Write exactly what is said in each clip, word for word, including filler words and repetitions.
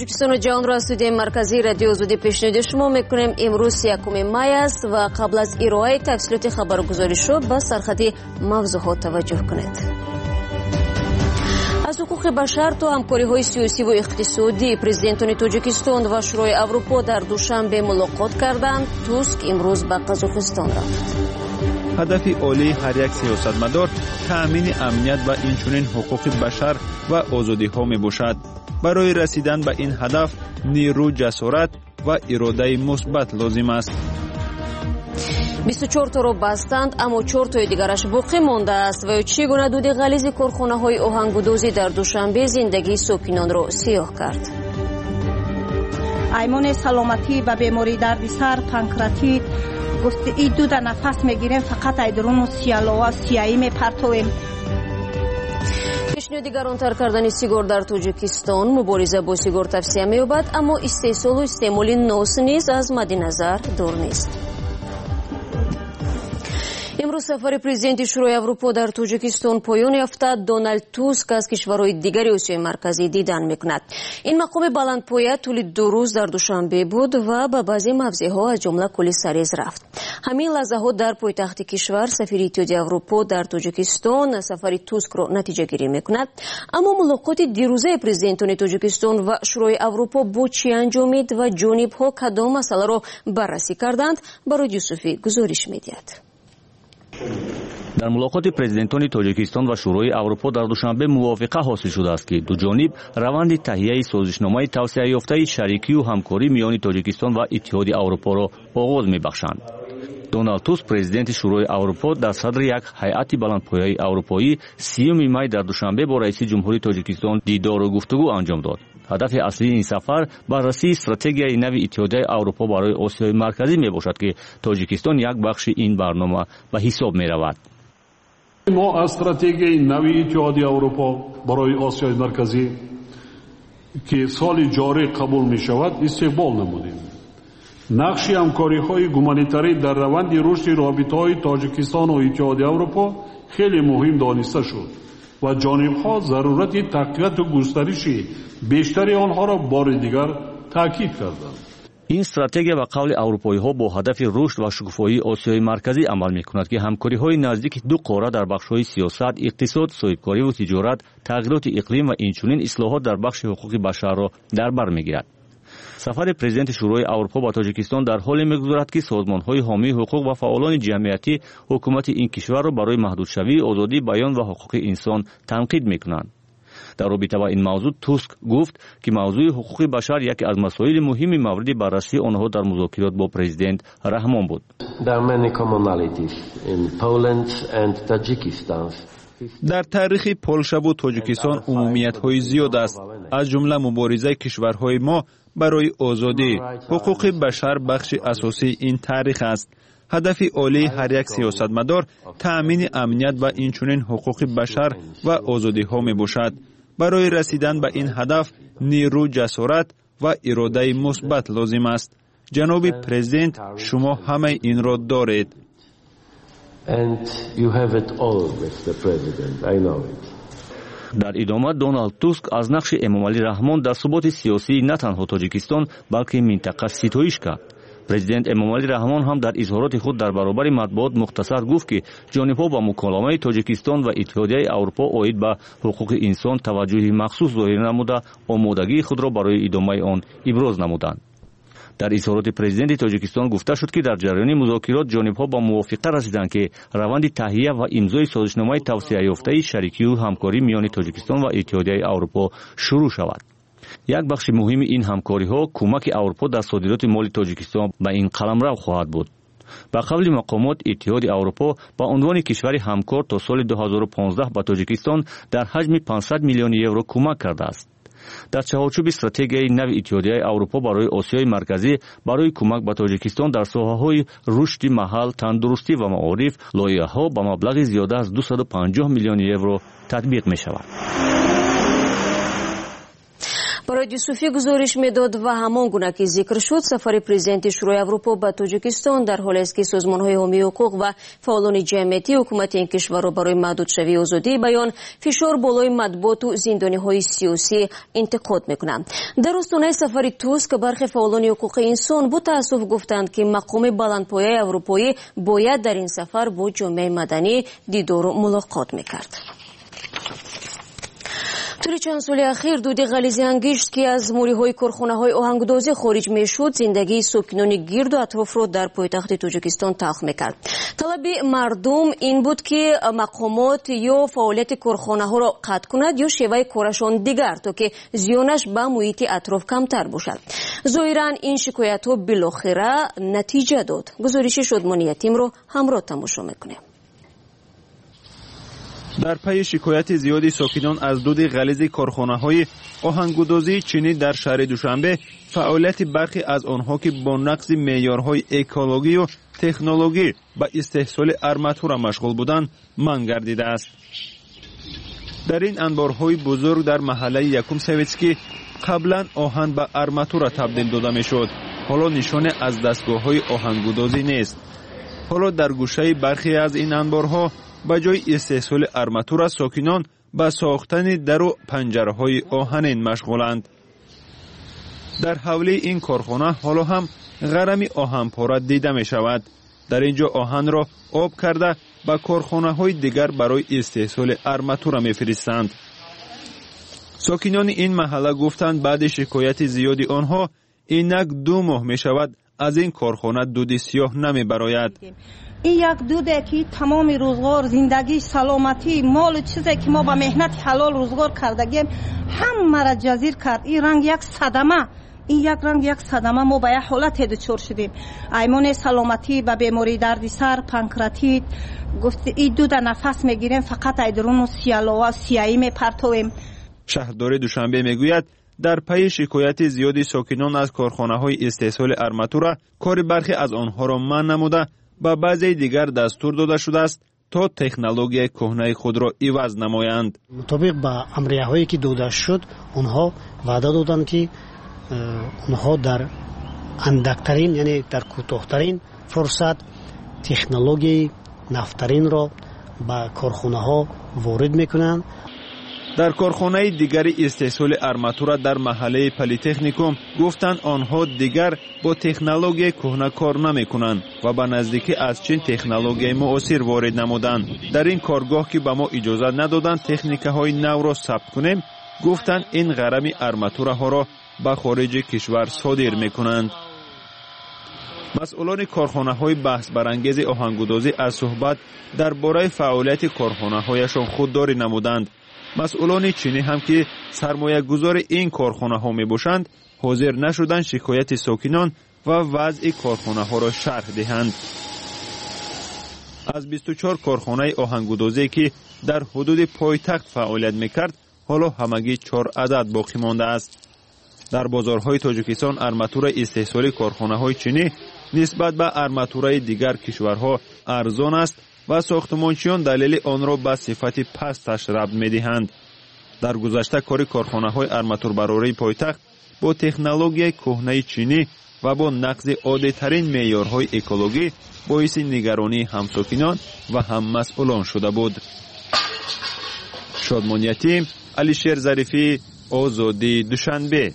тоҷикистон ҷаҳонро аз студияи марказии радиои озодӣ пешниҳоди шумо мекунем. имрӯз якуми май аст ва қабл аз ироаи тафсилоти хабаргузоришо ба сархати мавзӯъҳо таваҷҷӯҳ кунед. аз ҳуқуқи башар то ҳамкориҳои сиёсиву иқтисодӣ, президентони тоҷикистон ва шӯрои аврупо дар душанбе мулоқот карданд. Туск имрӯз ба Қазоқистон рафт. ҳадафи олии ҳар як сиёсатмадор таъмини амният ва инчунин ҳуқуқи башар ва озодиҳо мебошад. барои расидан ба ин ҳадаф нерӯ, ҷасорат ва иродаи мусбат лозим аст. бисту чортаро бастанд, аммо чортаи дигараш боқӣ мондааст. ва чӣ гуна дуди ғализи корхонаҳои оҳангудозӣ дар душанбе зиндагии сокинонро сиёҳ кард. аймони саломатӣ ба бемории дарди сар, панкратит, густии дуда нафас мегирем, фақат айдруну сиялова сияӣ мепартовем. пешниҳоди гаронтар кардани сигор дар тоҷикистон. мубориза бо сигор тавсия меёбад, аммо истеҳсолу истеъмоли нос низ аз мадди назар дур нест. имрӯз сафари президенти шӯрои аврупо дар тоҷикистон поён ёфта. Доналд Туск аз кишварҳои дигари Осиёи марказӣ дидан мекунад. ин мақоми баландпоя тӯли ду рӯз дар душанбе буд ва ба баъзе мавзеъҳо аз ҷумла Кӯли Сарез рафт. ҳамин лаҳзаҳо дар пойтахти кишвар сафири Иттиҳодияи Аврупо дар Тоҷикистон сафари Тускро натиҷагирӣ мекунад. аммо мулоқоти дирӯзаи президентони Тоҷикистон ва шӯрои Аврупо бо чӣ анҷомид ва ҷонибҳо кадом масъаларо баррасӣ карданд? Барои Юсуфӣ гузориш медиҳад. дар мулоқоти президентони тоҷикистон ва шӯрои аврупо дар душанбе мувофиқа ҳосил шудааст ки дуҷониб раванди таҳияи созишномаи тавсияёфтаи шарикию ҳамкорӣ миёни тоҷикистон ва Иттиҳоди Аврупоро оғоз мебахшанд. Доналд Туск, президенти шӯрои аврупо, дар садри як ҳайати баландпояи аврупоӣ сиюми май дар душанбе бо раиси ҷумҳури Тоҷикистон дидору гуфтугӯ анҷом дод. ҳадафи аслии ин сафар баррасии стратегияи нави Иттиҳодияи Аврупо барои Осиёи марказӣ мебошад ки Тоҷикистон як бахши ин барнома ба ҳисоб меравад. мо аз стратегияи нави Иттиҳодияи Аврупо барои Осиёи марказӣ ки соли ҷорӣ қабул мешавад истиқбол намудем. нақши ҳамкориҳои гуманитарӣ дар раванди рушди робитаҳои Тоҷикистону Иттиҳодияи Аврупо хеле муҳим дониста шуд ва ҷонибҳо зарурати тақвияту густариши бештари онҳоро бори дигар таъкид карданд. ин стратегия ба қавли аврупоиҳо бо ҳадафи рушд ва шукуфоии Осиёи марказӣ амал мекунад ки ҳамкориҳои наздики ду қора дар бахшҳои сиёсат, иқтисод, соҳибкориву тиҷорат, тағйироти иқлим ва инчунин ислоҳот дар бахши ҳуқуқи башарро дар бар мегирад. сафари президенти шӯрои аврупо ба Тоҷикистон дар ҳоле мегузарад ки созмонҳои ҳомии ҳуқуқ ва фаъолони ҷамъиятӣ ҳукумати ин кишварро барои маҳдудшавии озодии баён ва ҳуқуқи инсон танқид мекунанд. дар робита ба ин мавзӯъ Туск гуфт ки мавзӯи ҳуқуқи башар яке аз масоили муҳими мавриди баррасии онҳо дар музокирот бо президент Раҳмон буд. дар таърихи Полшаву Тоҷикистон умумиятҳои зиёд аст. аз ҷумла муборизаи кишварҳои мо барои озодӣ, ҳуқуқи башар бахши асосии ин таърих аст. ҳадафи олии ҳар як сиёсатмадор таъмини амният ва инчунин ҳуқуқи башар ва озодиҳо мебошад. барои расидан ба ин ҳадаф нерӯ, ҷасорат ва иродаи мусбат лозим аст. ҷаноби президент, шумо ҳамаи инро доред. дар идома Доналд Туск аз нақши Эмомалӣ Раҳмон дар суботи сиёсии на танҳо Тоҷикистон, балки минтақа ситоиш кард. президент Эмомалӣ Раҳмон ҳам дар изҳороти худ дар баробари матбуот мухтасар гуфт ки ҷонибҳо ба муколамаи Тоҷикистон ва Иттиҳодияи Аврупо оид ба ҳуқуқи инсон таваҷҷӯҳи махсус зоҳир намуда, омодагии худро барои идомаи он иброз намуданд. дар изҳороти президенти Тоҷикистон гуфта шуд ки дар ҷараёни музокирот ҷонибҳо ба мувофиқа расиданд ки раванди таҳия ва имзои созишномаи тавсияёфтаи шарикию ҳамкорӣ миёни Тоҷикистон ва Иттиҳодияи Аврупо шурӯъ шавад. як бахши муҳими ин ҳамкориҳо кӯмаки Аврупо дар содироти моли Тоҷикистон ба ин қаламрав хоҳад буд. ба қавли мақомот, Иттиҳоди Аврупо ба унвони кишвари ҳамкор то соли ду ҳазору понздаҳ ба Тоҷикистон дар ҳаҷми пансад миллиони евро кӯмак кардааст. дар чаҳорчӯби стратегияи нави Иттиҳодияи Аврупо барои Осиёи марказӣ барои кӯмак ба Тоҷикистон дар соҳаҳои рушди маҳал, тандурустӣ ва маориф лоиҳаҳо ба маблағи зиёда аз дусаду панҷоҳ миллиони евро татбиқ мешавад. فرادی صوفی گزارش میداد و همان گونه که ذکر شد سفر پرزیدنت شورای اروپا به تاجیکستان در حالی است که سازمان‌های حامی حقوق و فعالان جمعیتی حکومت این کشور را برای محدود شوی آزادی بیان فشار بالای مطبوعات و زندانی‌های سیاسی انتقاد می‌کنند. در آستانه سفر توسک برخی فعالان حقوق انسان با تأسف گفتند که مقام بلندپایه اروپایی باید در این سفر با جامعه مدنی دیدار و ملاقات می‌کرد. طول چند سال اخیر دود غلیظی انگشت که از موری‌های کارخانه‌های آهنگدازی خارج می‌شد زندگی ساکنان گرد و اطراف را در پایتخت تاجیکستان تلخ می‌کرد. طلب مردم این بود که مقامات یا فعالیت کارخانه‌ها را قطع کند یا شیوه کارشان دیگر تا که زیانش به محیط اطراف کمتر باشد. ظاهراً این شکایت‌ها بالاخره نتیجه داد. گزارش شادمانی یتیم را همراه تماشا می‌کنیم. در پی شکایت زیادی ساکنان از دود غلیظ کارخانه‌های آهنگودازی چینی در شهر دوشنبه، فعالیت برخی از آنها که با نقض معیارهای اکولوژی و تکنولوژی به استحصال ارماتور مشغول بودند منع گردیده است. در این انبارهای بزرگ در محله یکم سویتسکی قبلا آهن به ارماتور تبدیل داده میشد. حالا نشانه از دستگاه‌های آهنگودازی نیست. حالا در گوشه برخی از این انبارها به جای استحصال ارماتور ساکنان به ساختن در و پنجره‌های آهنین مشغولند. در حوله این کارخانه حالا هم غرم آهنپاره دیده می شود. در اینجا آهن را آب کرده به کارخانه‌های دیگر برای استحصال ارماتور می فرستند. ساکنان این محله گفتند بعد شکایت زیادی آنها اینک دو ماه می شود از این کارخانه دود سیاه نمی براید. این یک دوده که تمام روزگار زندگی سلامتی مال چیزی که ما با مهنت حلال روزگار کردگیم همه را جزیر کرد. این رنگ یک صدمه این یک رنگ یک صدمه ما به یک حالت دچار شدیم. ایمان سلامتی به بیماری درد سر پانکراتیت گفت این دوده نفس میگیریم فقط ایدرون و سیالو و سیایی میپرتویم. شهردار دوشنبه میگوید در پی شکایت زیادی ساکنان از کارخانه‌های استحصال ارماتور کار برخی از آنها را منع نموده با بعضی دیگر دستور داده شده است تا تکنولوژی کهنه خود را عوض نمایند. مطابق با امریه‌هایی که داده شد آنها وعده دادند که آنها در اندکترین یعنی در کوتاه‌ترین فرصت تکنولوژی نفترین را به کارخانه‌ها وارد می‌کنند. در کارخانه دیگری استحصال ارماتور در محله پلی‌تکنیکوم گفتند آنها دیگر با تکنولوژی کهنه کار نمی‌کنند و به نزدیکی از چین تکنولوژی معاصر وارد نمودند. در این کارگاه که به ما اجازه ندادند تکنیک‌های نو را ثبت کنیم گفتند این غرم ارماتورها را به خارج کشور صادر می‌کنند. مسئولان کارخانه‌های بحث برانگیز آهنگودازی از صحبت درباره فعالیت کارخانه‌هایشان خودداری نمودند. مسئولان چینی هم که سرمایه گذار این کارخانه ها می باشند حاضر نشدند شکایت ساکنان و وضع کارخانه ها را شرح دهند. از بیست و چهار کارخانه آهنگودازی که در حدود پایتخت فعالیت می کرد حالا همگی چهار عدد باقی مانده است. در بازارهای تاجیکستان ارماتور استحصالی کارخانه های چینی نسبت به ارماتورهای دیگر کشورها ارزان است و ساختمانچیان دلیل آن را به صفت پستش ربط می‌دهند. در گذشته کار کارخانه‌های ارماتور براره پایتخت با تکنولوژی کهنه چینی و با نقض عادی‌ترین معیارهای اکولوژی باعث نگرانی همساکنان و هم مسئولان شده بود. شادمان یتیم، علیشیر ظریفی، آزادی دوشنبه.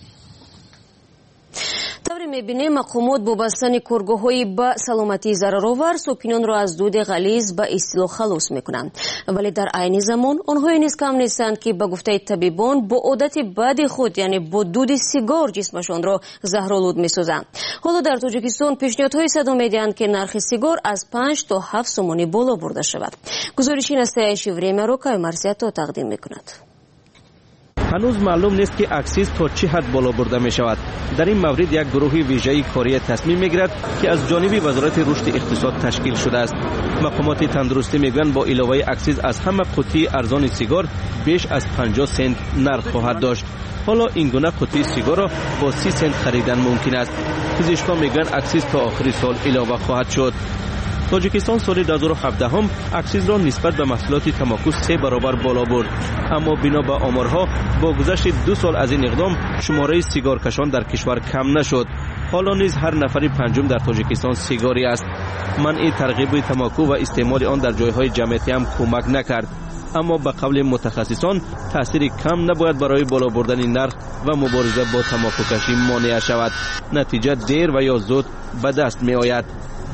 می‌بینیم مقامات با بستن کارگاه‌های به سلامتی ضررآور ساکنان را از دود غلیظ به اصطلاح خلاص می‌کنند، ولی در عین زمان آنها نیز کم نیستند که به گفته طبیبان با عادت بد خود یعنی با دود سیگار جسمشان را زهرآلود می‌سازند. حالا در تاجیکستان پیشنهادهای صادر می‌دهند که نرخ سیگار از پنج تا هفت سومانی بالا برده شود. گزارشی نستایش وریمه را که مرسیت تقدیم می‌کند. هنوز معلوم نیست که اکسیز تا چه حد بالا برده می شود. در این مورد یک گروه ویژه‌ای کاری تصمیم می گیرد که از جانب وزارت رشد اقتصاد تشکیل شده است. مقامات تندرستی میگویند با علاوه اکسیز از همه قوطی ارزان سیگار بیش از پنجاه سنت نرخ خواهد داشت. حالا این گونه قوطی سیگار را با سی سنت خریدن ممکن است. پزشکان میگویند اکسیز تا آخر سال علاوه خواهد شد. تاجیکستان سال دو هزار و هفده هم اکسیز را نسبت به محصولات تنباکو سه برابر بالا برد، اما بنا به آمارها با گذشت دو سال از این اقدام شماره سیگارکشان در کشور کم نشد. حالا نیز هر نفر پنجم در تاجیکستان سیگاری است. منع ترغیب تنباکو و استعمال آن در جایهای جمعیتی هم کمک نکرد، اما به قول متخصصان تأثیر کم نباید برای بالا بردن نرخ و مبارزه با تنباکو کشی مانع شود. نتیجه دیر و یا زود به دست می آید.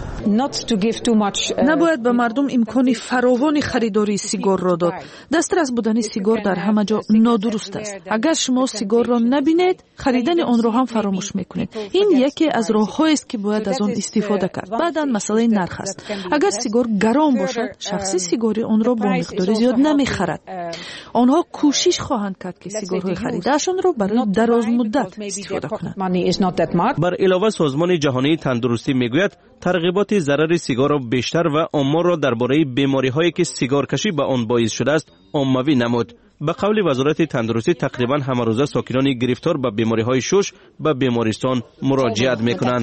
نباید به مردم امکان فراوان خریداری سیگار را داد. دسترس بودن سیگار در همه جا نادرست است. اگر شما سیگار را نبینید، خریدن آن را هم فراموش میکنید. این یکی از راه‌هایی است که باید از آن استفاده کرد. بعداً مسئله نرخ است. اگر سیگار گران باشد، شخصی سیگاری آن را با مقدار زیاد نمیخرد. آنها کوشش خواهند کرد که سیگارهای خریده‌شان را برای دراز مدت استفاده کنند. بر علاوه سازمان جهانی تندرستی میگوید ترغیبات ضرر سیگار را بیشتر و آمار را درباره بیماری‌هایی که سیگار کشی به آن باعث شده است عمومی نمود. به قول وزارت تندرستی تقریبا همه روزه ساکنان گرفتار به بیماری‌های شش به بیمارستان مراجعت می‌کنند.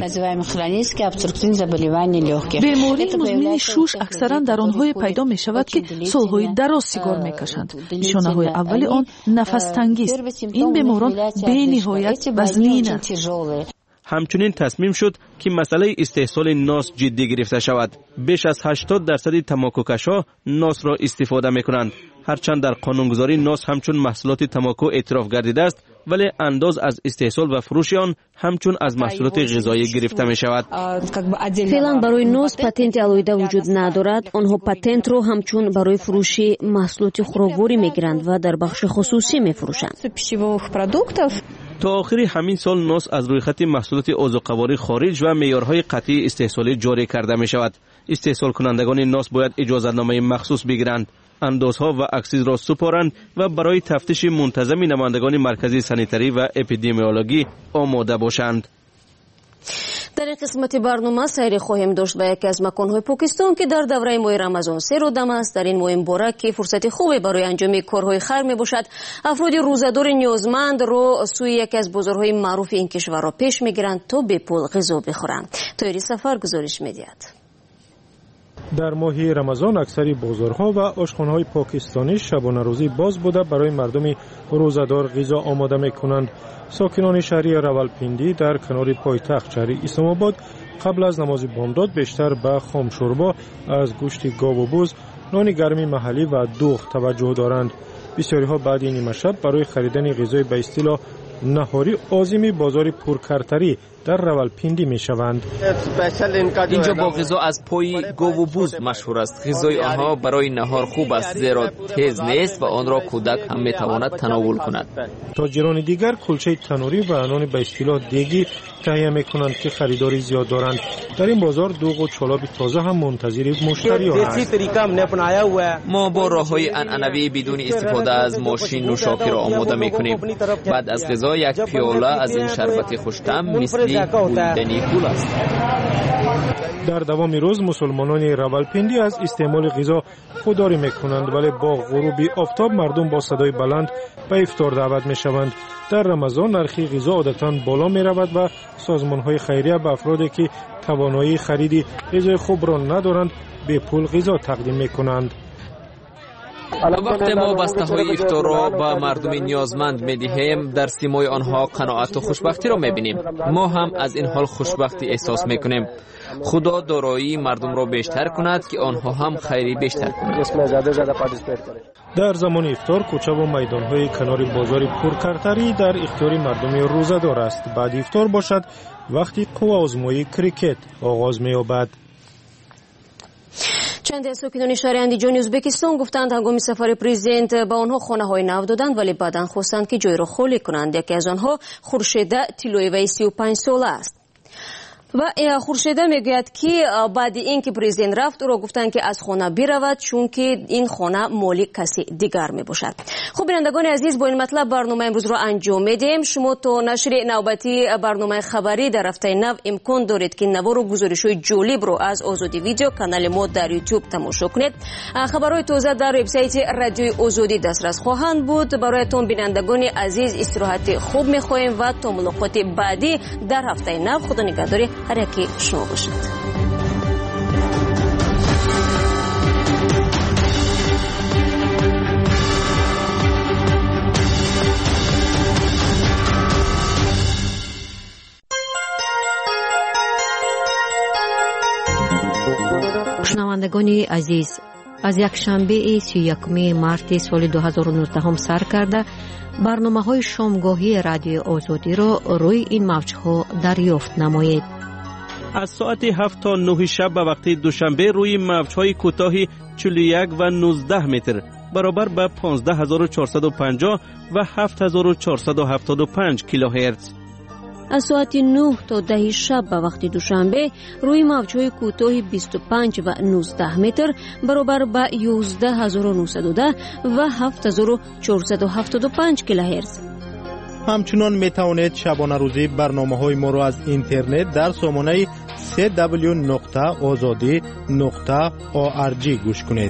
بیماری مزمن شش اکثرا در آنهای پیدا می‌شود که سال‌های دراز سیگار می‌کشند. نشانه‌های اول آن نفس تنگی است. این بیماران بی‌نهایت وزنینند. همچنین تصمیم شد که مسئله استحصال ناس جدی گرفته شود. بیش از هشتاد درصد تنباکوکش‌ها ناس را استفاده می‌کنند. هرچند در قانونگذاری ناس همچون محصولات تنباکو اعتراف گردیده است، ولی انداز از استحصال و فروش آن همچون از محصولات غذایی گرفته می شود. فعلا برای ناس پتنت علایده وجود ندارد. آنها پتنت را همچون برای فروش محصولات خوراکواری میگیرند و در بخش خصوصی میفروشند. تا آخر همین سال ناس از روی خط محصولات عضوقواری خارج و معیارهای قطعی استحصالی جاری کرده می شود. استحصال کنندگان ناس باید اجازه‌نامه مخصوص بگیرند، اندازها و اکسیز را سپارند و برای تفتیش منتظم نمایندگان مرکزی سانیتری و اپیدمیولوژی آماده باشند. در این قسمت برنامه سیری خواهیم داشت به یکی از مکان‌های پاکستان که در دوره ماه رمضان سه رو دم است. در این ماه مبارک که فرصت خوبی برای انجام کارهای خیر میباشد، افراد روزه‌دار نیازمند رو سوی یکی از بازارهای معروف این کشور را پیش میگیرند تا به پول غذا بخورند. طاهری سفر گزارش میدهد. در ماه رمضان اکثر بازارها و آشخانه‌های پاکستانی شبانه روزی باز بوده برای مردم روزه‌دار غذا آماده می‌کنند. ساکنان شهری راولپیندی در کنار پایتخت شهر اسلام آباد قبل از نماز بامداد بیشتر به خام شوربا از گوشت گاو و بز، نان گرمی محلی و دوغ توجه دارند. بسیاری‌ها بعد این نیمه شب برای خریدن غذای به اصطلاح نهاری عازم بازار پرکرتری در راولپیندی می شوند. اینجا با غذا از پای گاو و بز مشهور است. غذای آنها برای نهار خوب است زیرا تیز نیست و آن را کودک هم می تواند تناول کند. تاجران دیگر کلچه تنوری و نان به اصطلاح دیگی تهیه می کنند که خریداری زیاد دارند. در این بازار دوغ و چالاب تازه هم منتظر مشتری است. ما با راه‌های عنعنوی بدون استفاده از ماشین نوشابه را آماده می کنیم. بعد از غذا یک پیاله از این شربت خوش‌طعم مثل بودنی گل است. در دوام روز مسلمانان راولپیندی از استعمال غذا خودداری میکنند، ولی با غروب آفتاب مردم با صدای بلند به افطار دعوت میشوند. در رمضان نرخ غذا عادتاً بالا میرود و سازمانهای خیریه به افرادی که توانایی خرید غذای خوب را ندارند به پول غذا تقدیم میکنند. وقتی ما بسته های افطار را به مردم نیازمند می دهیم، در سیمای آنها قناعت و خوشبختی را می بینیم. ما هم از این حال خوشبختی احساس می کنیم. خدا دارایی مردم را بیشتر کند که آنها هم خیری بیشتر کنند. در زمان افطار کوچه و میدانهای کنار بازار پرکرتری در اختیار مردم روزه‌دار است. بعد افطار باشد وقتی قوه آزمایی کریکت آغاز می یابد. چند از ساکنان شهر اندیجان ازبکستان گفتند هنگام سفر پرزیدنت به آنها خانه‌های نو دادند، ولی بعداً خواستند که جای را خالی کنند. یکی از آنها خورشیده تیلویوی سی و پنج ساله است. و خورشیده میگوید که بعد اینکه پرزیدنت رفت او را گفتند که از خانه برود چون که این خانه مالی کسی دیگر می باشد. خب بینندگان عزیز، با این مطلب برنامه امروز را انجام میدیم. شما تا نشر نوبتی برنامه خبری در هفته نو امکان دارید که نوار و گزارش‌های جالب رو از آزادی ویدیو کانال ما در یوتیوب تماشا کنید. خبرهای تازه در وبسایت رادیوی آزادی دسترس خواهند بود. برایتون بینندگان عزیز استراحت خوب می‌خواهیم و تا ملاقات بعدی در هفته نو. خدا نگهدار هر یکی شما باشد. شنوندگان عزیز، از یک شنبه سی و یکم مارس سال دو هزار و نوزده سر کرده برنامه‌های شامگاهی رادیو آزادی را روی این موج‌ها دریافت نمایید. از ساعت هفت تا نه شب به وقت دوشنبه روی موج‌های کوتاه چهل و یک و نوزده متر برابر به پانزده هزار و چهارصد و پنجاه و هفت هزار و چهارصد و هفتاد و پنج کیلوهرتز. از ساعت نه تا ده شب به وقت دوشنبه روی موج‌های کوتاه بیست و پنج و نوزده متر برابر به یازده هزار و نهصد و ده و هفت هزار و چهارصد و هفتاد و پنج کیلوهرتز. همچنان می توانید شبانه روزی برنامه‌های ما را از اینترنت در سامانه سی دبلیو نقطه آزادی نقطه او آر جی گوش کنید.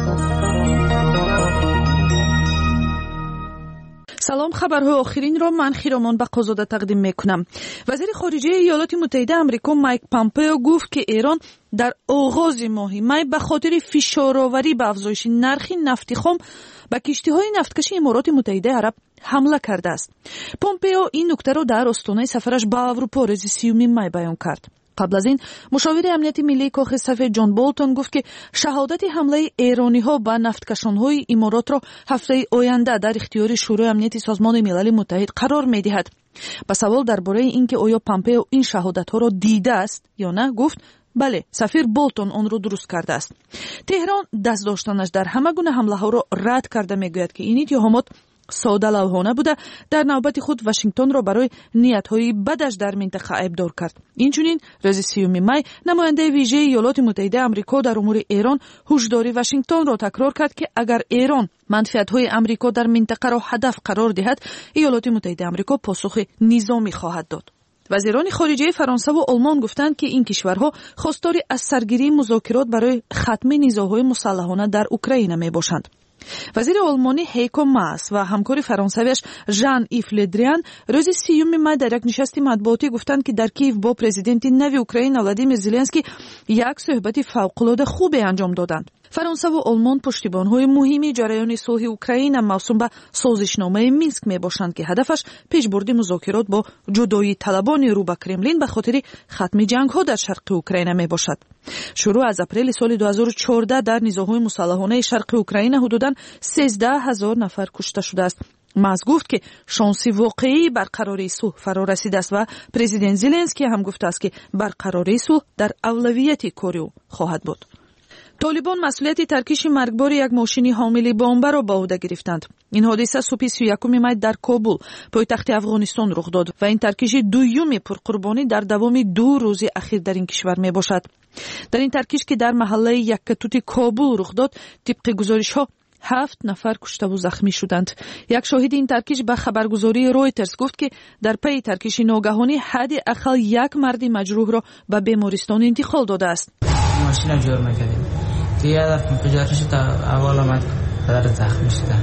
سلام، خبرهای آخرین را من خیرامان بقازاده تقدیم میکنم. وزیر خارجه ایالات متحده آمریکا مایک پامپئو گفت که ایران در آغاز ماه می به خاطر فشارآوری به افزایش نرخ نفت خام به کشتی‌های نفتکش امارات متحده عرب حمله کرده است. پامپئو این نکته را در آستانه سفرش به اروپا روز سیوم می بیان کرد. قبل از این مشاور امنیت ملی کاخ سفید جان بولتون گفت که شهادت حمله ایرانی‌ها به نفتکشان‌های امارات را هفته آینده در اختیار شورای امنیت سازمان ملل متحد قرار می‌دهد. به سوال درباره اینکه آیا پامپئو این شهادت‌ها را دیده است یا نه گفت بله، سفیر بولتون آن را درست کرده است. تهران دست داشتنش در همه گونه حمله‌ها را رد کرده می‌گوید که این اتهامات ساده لوحانه بوده. در نوبت خود واشنگتن را برای نیت‌های بدش در منطقه ابدار کرد. اینچنین روز سیوم می نماینده ویژه ایالات متحده آمریکا در امور ایران هشداری واشنگتن را تکرار کرد که اگر ایران منفعت‌های آمریکا در منطقه را هدف قرار دهد، ایالات متحده آمریکا پاسخ نظامی خواهد داد. وزیران خارجه فرانسه و آلمان گفتند که این کشورها خواستار از سرگیری مذاکرات برای ختم نزاع‌های مسلحانه در اوکراین میباشند. وزیر آلمانی هیکو ماس و همکار فرانسویش ژان ایف لدریان روز سیوم می در یک نشست مطبوعاتی گفتند که در کیف با پرزیدنت نوی اوکراین ولادیمیر زلنسکی یک صحبت فوق‌العاده خوب انجام دادند. فرانسه و آلمان پشتیبان‌های مهمی جریان صلح اوکراین موسوم به سازشنامه مینسک میباشند که هدفش پیشبرد مذاکرات با جدایی طلبان رو به کرملین به خاطر ختم جنگ‌ها در شرق اوکراین میباشد. شروع از اپریل سال دو هزار و چهارده در نزاع‌های مسلحانه شرق اوکراین حدوداً سیزده هزار نفر کشته شده است. ماس گفت که شانسی واقعی برقراری صلح فرا رسیده است و پرزیدنت زلنسکی هم گفته است که برقراری صلح در اولویت کار او خواهد بود. طالبان مسئولیت ترکیش مرگبار یک ماشین حامل بمب را به عهده گرفتند. این حادثه صبح سی و یکم می در کابل پایتخت افغانستان رخ داد و این ترکیش دوم پرقربانی در دوام دو روز اخیر در این کشور می باشد. در این ترکیش که در محله یکتوت کابل رخ داد، طبق گزارش‌ها هفت نفر کشته و زخمی شدند. یک شاهد این ترکیش به خبرگزاری رویترز گفت که در پی ترکیش ناگهانی حداقل یک مرد مجروح را به بیمارستان انتقال داده است. ماشین جور می‌کردیم. دیگه دفعه پجارش تا اول آمد پدر زخمی شده.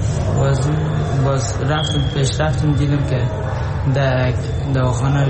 باز باز رفتم پیش رفتم دیدم که در دواخانه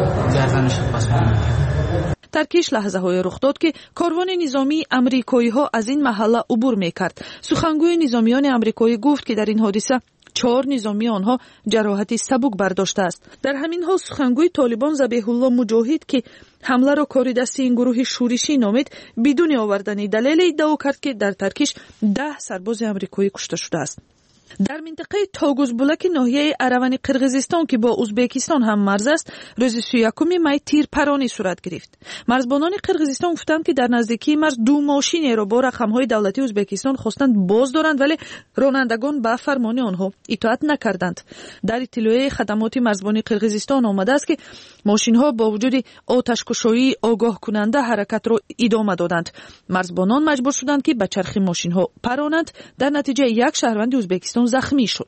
گردنش پاسمون می‌کرد. ترکیش لحظه های رخ داد که کاروان نظامی امریکایی ها از این محله عبور میکرد. سخنگوی نظامیان امریکایی گفت که در این حادثه چهار نظامی آنها جراحت سبک برداشته است. در همین حال سخنگوی طالبان ذبیح الله مجاهد که حمله را کار دستی این گروه شورشی نامید، بدون آوردن دلیل ادعا کرد که در ترکیش ده سرباز امریکایی کشته شده است. در منطقه تاگوزبولک ناحیه اروان قرقیزستان که با ازبکستان هم مرز است، روز سی و یکم می تیرپرانی صورت گرفت. مرزبانان قرقیزستان گفتند که در نزدیکی مرز دو ماشین را با رقم‌های دولتی ازبکستان خواستند باز دارند، ولی رانندگان به فرمان آنها اطاعت نکردند. در اطلاع خدمات مرزبانی قرقیزستان آمده است که ماشین‌ها با وجود آتش‌کشایی آگاه کننده حرکت را ادامه دادند. مرزبانان مجبور شدند که به چرخ ماشین‌ها پرانند. در نتیجه یک شهروند ازبکستان زخمی شد.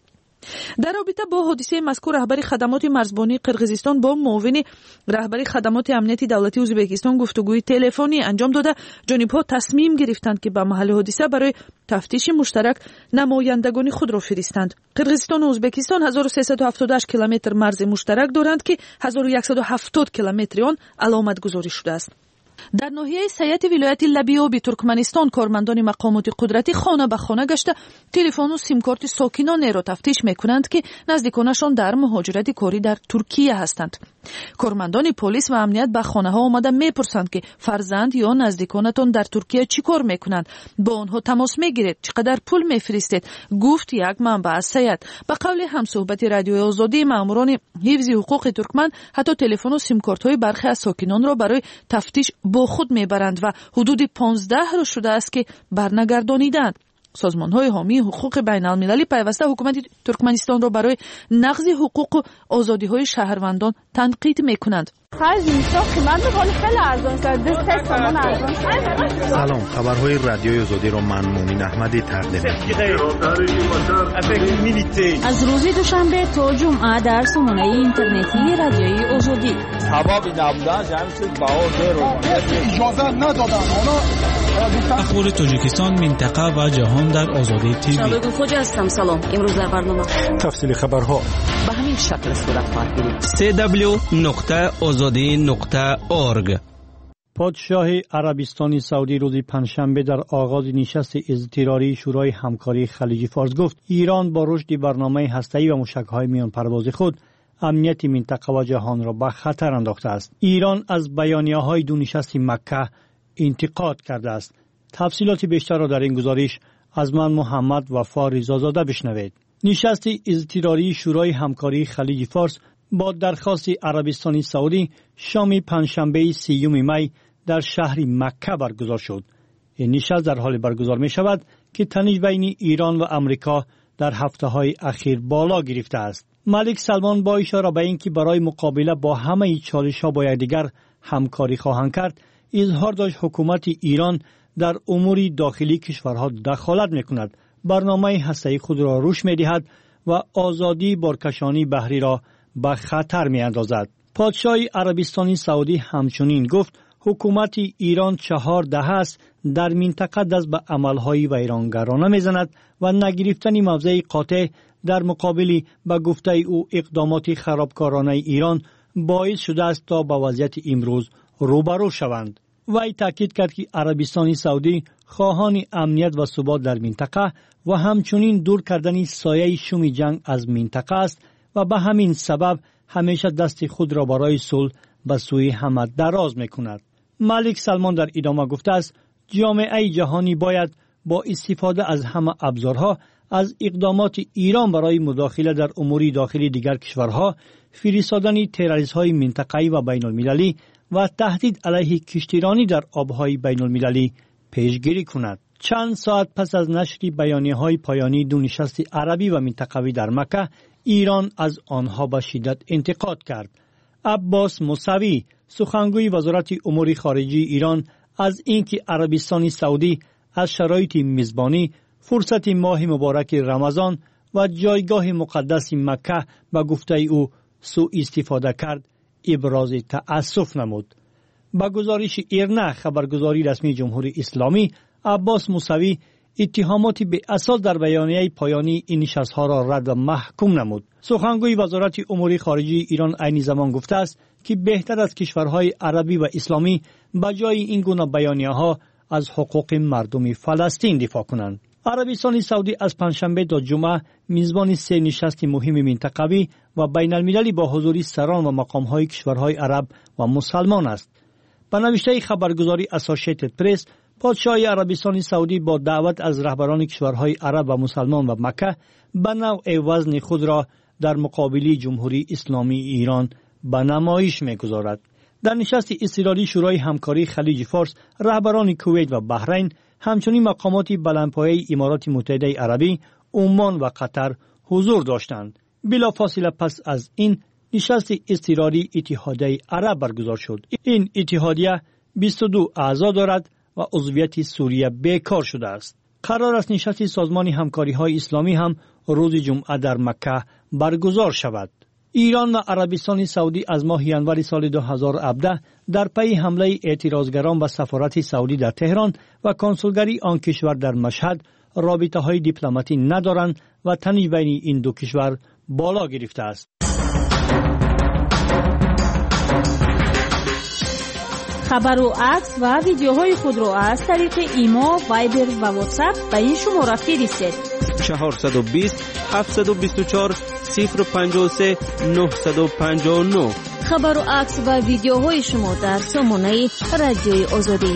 در رابطه با حادثه مذکور رهبر خدمات مرزبانی قرقیزستان با معاون رهبر خدمات امنیتی دولتی ازبکستان گفتگوی تلفنی انجام داده، جانب‌ها تصمیم گرفتند که به محل حادثه برای تفتیش مشترک نمایندگان خود را فرستند. قرقیزستان و ازبکستان هزار و سیصد و هفتاد و هشت کیلومتر مرز مشترک دارند که هزار و صد و هفتاد کیلومتر آن علامت گذاری شده است. در ناحیه سیات ولایت لبیابی ترکمنستان کارمندان مقامات قدرتی خانه به خانه گشته تلفن و سیم کارت ساکنان را تفتیش میکنند که نزدیکانشان در مهاجرت کاری در ترکیه هستند. کارمندان پلیس و امنیت به خانه ها آمده میپرسند که فرزند یا نزدیکانتان در ترکیه چی کار میکنند، با آنها تماس میگیرید، چقدر پول میفرستید. گفت یک منبع از سیات. به قول همصحبت رادیو آزادی، ماموران حفظ حقوق ترکمن حتی تلفن و سیم کارت های برخی از ساکنان را برای تفتیش با خود میبرند و حدود پانزده روز شده است که برنگردانیدند. سازمان‌های حامی حقوق بین المللی پیوسته حکومت ترکمنستان را برای نقض حقوق و آزادی‌های شهروندان تنقید می‌کنند. سلام، خبرهای رادیوی آزادی را من مومن احمدی تقدیم می‌کنم. از روز دوشنبه تا جمعه در سامانه اینترنتی رادیوی آزادی. حبابی نبودن جمعیت باور رو اجازه ندادن. اخبار تاجیکستان، منطقه و جهان در آزادی تیوی. شباب خوش هستم. سلام. امروز در برنامه تفصیل خبرها به همین شکل صورت خواهد گرفت. سه دبلیو نقطه آزادی نقطه اورگ. پادشاه عربستان سعودی روز پنجشنبه در آغاز نشست اضطراری شورای همکاری خلیج فارس گفت ایران با رشد برنامه هسته‌ای و موشک‌های میان پرواز خود امنیت منطقه و جهان را به خطر انداخته است. ایران از بیانیه‌های دو نشست مکه انتقاد کرده است. تفصیلات بیشتر را در این گزارش از من محمد وفا رضازاده بشنوید. نشست اضطراری شورای همکاری خلیج فارس با درخواست عربستان سعودی شام پنجشنبه سیوم می در شهر مکه برگزار شد. این نشست در حال برگزار می شود که تنش بین ایران و امریکا در هفته های اخیر بالا گرفته است. ملک سلمان با اشاره به اینکه برای مقابله با همه چالش ها با یکدیگر همکاری خواهند کرد، اظهار داشت حکومت ایران در امور داخلی کشورها دخالت میکند، برنامه هسته‌ای خود را روش میدهد و آزادی بارکشانی بحری را به خطر میاندازد. پادشاه عربستان سعودی همچنین گفت حکومت ایران چهار دهه است در منطقه دست به عملهای ویرانگرانه میزند و نگرفتن موضع قاطع در مقابل به گفته او اقدامات خرابکارانه ایران باعث شده است تا با وضعیت امروز روبرو شوند. وی تاکید کرد که عربستان سعودی خواهان امنیت و ثبات در منطقه و همچنین دور کردن سایه شوم جنگ از منطقه است و به همین سبب همیشه دست خود را برای صلح به سوی همه دراز میکند. ملک سلمان در ادامه گفته است جامعه جهانی باید با استفاده از همه ابزارها از اقدامات ایران برای مداخله در امور داخلی دیگر کشورها، فرستادن تروریست‌های منطقه‌ای و بین المللی و تهدید علیه کشتیرانی در آبهای بین المللی پیشگیری کند. چند ساعت پس از نشر بیانیه‌های پایانی دو نشست عربی و منطقوی در مکه، ایران از آنها به شدت انتقاد کرد. عباس موسوی، سخنگوی وزارت امور خارجه ایران، از اینکه عربستان سعودی از شرایط میزبانی، فرصت ماه مبارک رمضان و جایگاه مقدس مکه به گفته او سوء استفاده کرد، ابراز تأسف نمود. با گزارش ایرنا خبرگزاری رسمی جمهوری اسلامی، عباس موسوی اتهامات به اساس در بیانیه پایانی این نشست‌ها را رد و محکوم نمود. سخنگوی وزارت امور خارجه ایران عین زمان گفته است که بهتر از کشورهای عربی و اسلامی به جای این گونه بیانیه‌ها از حقوق مردم فلسطین دفاع کنند. عربستان سعودی از پنجشنبه تا جمعه میزبان سه نشست مهم منطقوی و بین المللی با حضور سران و مقام‌های کشورهای عرب و مسلمان است. به نوشته خبرگزاری اسوسییتد پرس، پادشاه عربستان سعودی با دعوت از رهبران کشورهای عرب و مسلمان و مکه به نوع وزن خود را در مقابل جمهوری اسلامی ایران به نمایش می‌گذارد. در نشست اضطراری شورای همکاری خلیج فارس، رهبران کویت و بحرین، همچنین مقامات بلندپایه امارات متحده عربی، عمان و قطر حضور داشتند. بلافاصله پس از این نشست اضطراری اتحادیه عرب برگزار شد. این اتحادیه بیست و دو اعضا دارد و عضویت سوریه بیکار شده است. قرار است نشست سازمان همکاری های اسلامی هم روز جمعه در مکه برگزار شود. ایران و عربستان سعودی از ماه ژانویه سال دو هزار و هفده در پی حمله اعتراضگران به سفارت سعودی در تهران و کنسولگری آن کشور در مشهد رابطه های دیپلماتی ندارند و تنش بین این دو کشور بالا گرفته است. خبر و عکس و ویدیوهای خود را از طریق ایما، وایبر و واتساپ به این شماره فرستید. چهارصد و بیست هفتصد و بیست و چهار صفر پنجاه و سه نهصد و پنجاه و نه. خبر و عکس و ویدیوهای شما در سامانه رادیوی آزادی.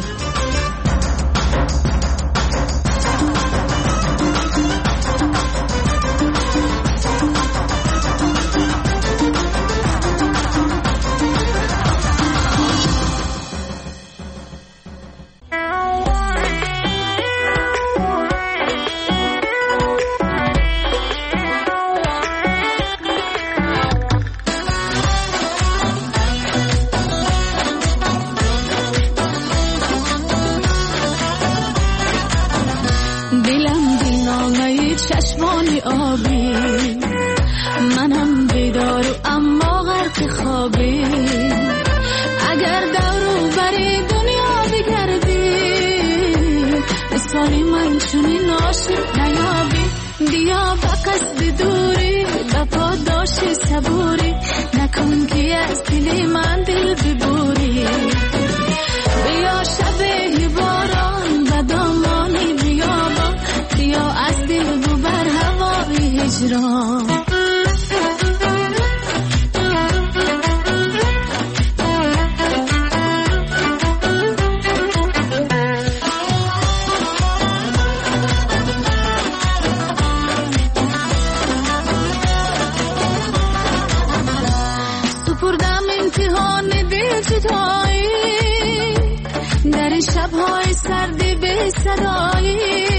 چشمانی آبی منم بیدار اما غرق خوابی اگر دورو بری دنیا بگردی مثالی من چونی ناشی نیابی بیا با قصد دوری با پاداشی صبوری نکن که از دلی من دل ببوری بیا شبه باران و دامانی بیابان بیا از دل ببر هوای هجران سپردم امتحان دل جدایی در شب‌های سردی به صدایی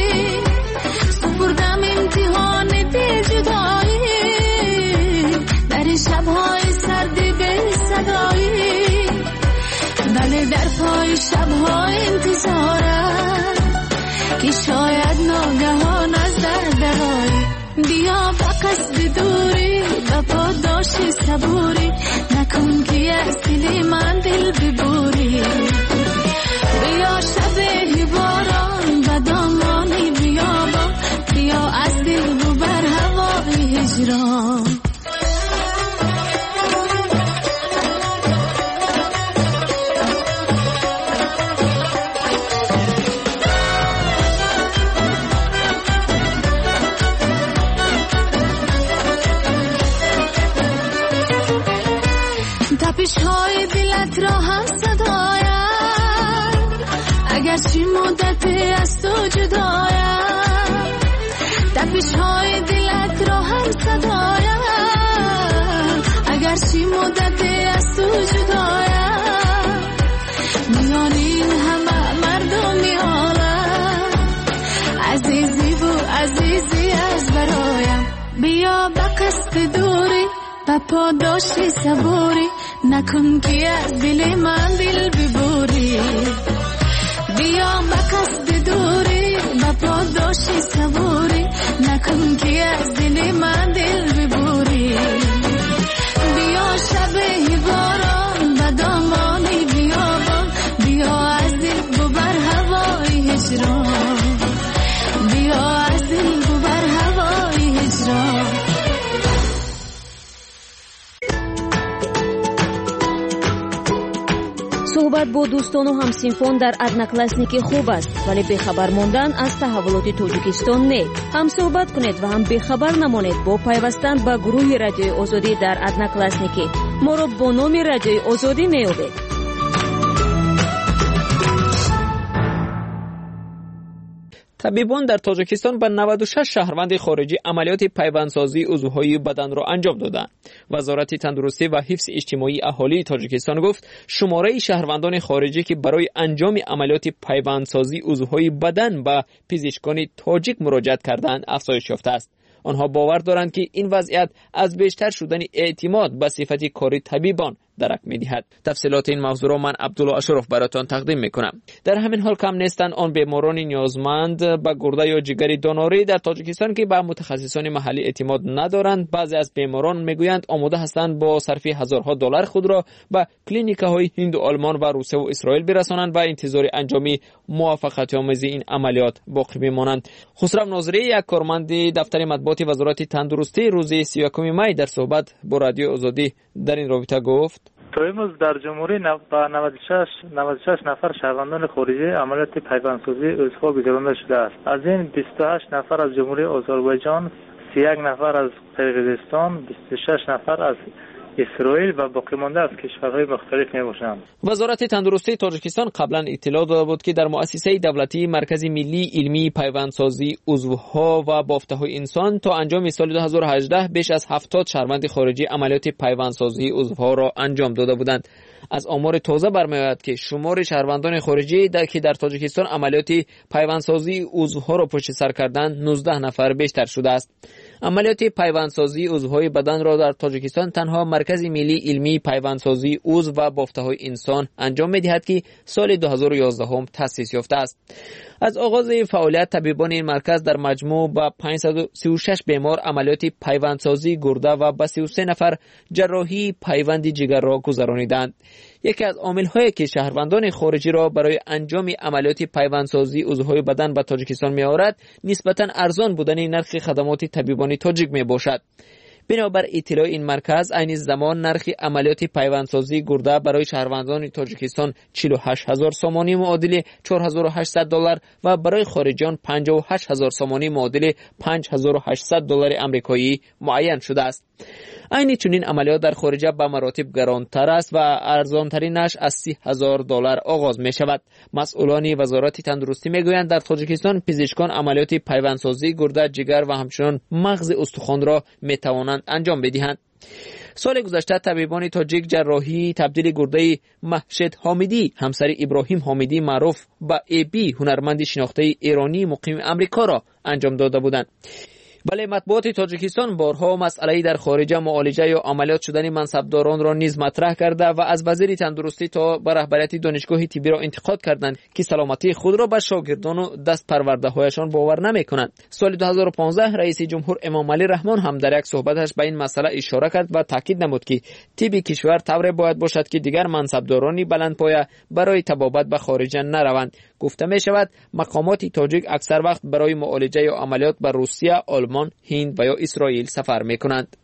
سپردم امتحان دل جدایی در شب‌های سردی به صدایی بله در پای شب‌های انتظارم که شاید ناگهان از در درایی بیا با قصد دوری با پاداشی صبوری نکن که از دل من دل ببوری بیا شبه باران و دامانی بیابان بیا از دل ببر هوای هجران تپش های دلت را هم صدایم اگر چی مدت از تو جدایم تپش های دلت را هم صدایم اگر چی مدت از تو جدایم میان این همه مردمی عالم عزیزی و عزیزی از برایم بیا با قصد دوری با پاداشی صبوری نکن که از دل من دل ببوری بیا با قصد دوری با پاداشی صبوری نکن که از دل من دل ببوری بیا شبه باران و دامانی بیابان بیا از دل ببر هوای هجران بیا از دل ببر هوای هجران صحبت با دوستان و همسینفون در ادناکلاسنیکی خوب است ولی بخبر ماندن از تحولات تاجیکستان نه. هم صحبت کنید و هم بخبر نمانید با پیوستن به گروه رادیوی آزادی در ادناکلاسنیکی. ما را با نام رادیوی آزادی میابید. طبیبان در تاجیکستان به نود و شش شهروند خارجی عملیات پیوندسازی عضوهای بدن را انجام دادند. وزارت تندرستی و حفظ اجتماعی اهالی تاجیکستان گفت شماره شهروندان خارجی که برای انجام عملیات پیوندسازی عضوهای بدن به پزشکان تاجیک مراجعت کردند افزایش یافته است. آنها باور دارند که این وضعیت از بیشتر شدن اعتماد به صفت کاری طبیبان درک می‌دهد. تفصیلات این موضوع را من عبدالله اشرف براتان تقدیم می‌کنم. در همین حال کم نیستند آن بیماران نیازمند به گرده یا جگر دونوری در تاجیکستان که به متخصصان محلی اعتماد ندارند. بعضی از بیماران میگویند آماده هستند با صرف هزارها دلار خود را به کلینیک‌های هند و آلمان و روسیه و اسرائیل برسانند و انتظار انجام موفقیت‌آمیز این عملیات باقی بمانند. خسرو ناظری یک کارمند دفتر مطبوعات وزارت تندرستی روز سی و یک می در صحبت با رادیو آزادی در این رابطه گفت تا امروز در جمهوری با نود و شش نفر شهروندان خارجی عملیات پیوندسازی عضوها گذرانده شده است. از این بیست و هشت نفر از جمهوری آذربایجان، سی و یک نفر از قرقیزستان، بیست و شش نفر از اسرائیل و باقی مانده از کشورهای مختلف میباشند. وزارت تندرستی تاجیکستان قبلا اطلاع داده بود که در مؤسسه دولتی مرکز ملی علمی پیوندسازی عضوها و بافته‌های انسان تا انجام سال دو هزار و هجده بیش از هفتاد شهروند خارجی عملیات پیوندسازی عضوها را انجام داده بودند. از آمار تازه برمی‌آید که شمار شهروندان خارجی در که در تاجیکستان عملیات پیوندسازی عضوها را پشت سر کردند نوزده نفر بیشتر شده است. عملیات پیوندسازی عضوهای بدن را در تاجیکستان تنها مرکز ملی علمی پیوندسازی عضو و بافته‌های انسان انجام می‌دهد که سال دو هزار و یازده هم تأسیس یافته است. از آغاز فعالیت طبیبان این مرکز در مجموع با پانصد و سی و شش بیمار عملیات پیوندسازی گرده و با سی و سه نفر جراحی پیوند جگر را گذرانیدند. یکی از عامل‌هایی که شهروندان خارجی را برای انجام عملیات پیوندسازی عضوهای بدن به تاجیکستان می‌آورد نسبتاً ارزان بودن نرخ خدمات طبیبانی تاجیک میباشد. بنابر اطلاع این مرکز عین زمان نرخ عملیات پیوندسازی گرده برای شهروندان تاجیکستان چهل و هشت هزار سومانی معادل چهار هزار و هشتصد دلار و برای خارجیان پنجاه و هشت هزار سومانی معادل پنج هزار و هشتصد دلار آمریکایی معین شده است. عین چنین عملیات در خارج به مراتب گرانتر است و ارزانترینش از سی هزار دلار آغاز می شود. مسئولان وزارت تندرستی می گویند در تاجیکستان پزشکان عملیات پیوندسازی گرده، جگر و همچنین مغز استخوان را می توانند انجام بدهند. سال گذشته طبیبان تاجیک جراحی تبدیل گرده محشد حامدی همسر ابراهیم حامدی معروف به ای بی هنرمند شناخته ایرانی مقیم امریکا را انجام داده بودند. بله، مطبوعات تاجیکستان بارها مسئله در خارج معالجه یا عملیات شدن منصبداران را نیز مطرح کرده و از وزیر تندرستی تا به رهبریت دانشگاه طبی را انتقاد کردند که سلامتی خود را به شاگردان و دست پرورده هایشان باور نمی کنند. سال دو هزار و پانزده رئیس جمهور امام علی رحمان هم در یک صحبتش به این مسئله اشاره کرد و تاکید نمود که طب کشور طوری باید باشد که دیگر منصبدارانی بلندپایه برای طبابت به خارج نروند. گفته می شود مقامات تاجیک اکثر وقت برای معالجه یا عملیات به روسیه، آلمان، هند و یا اسرائیل سفر می کنند.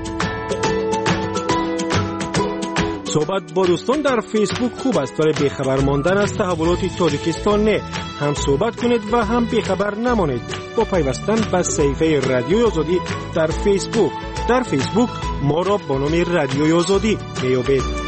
صحبت با دوستان در فیسبوک خوب است، ولی بیخبر ماندن از تحولات تاجیکستان نه. هم صحبت کنید و هم بیخبر نمانید با پیوستن به صفحه رادیوی آزادی در فیسبوک. در فیسبوک ما را با نام رادیوی آزادی میابید.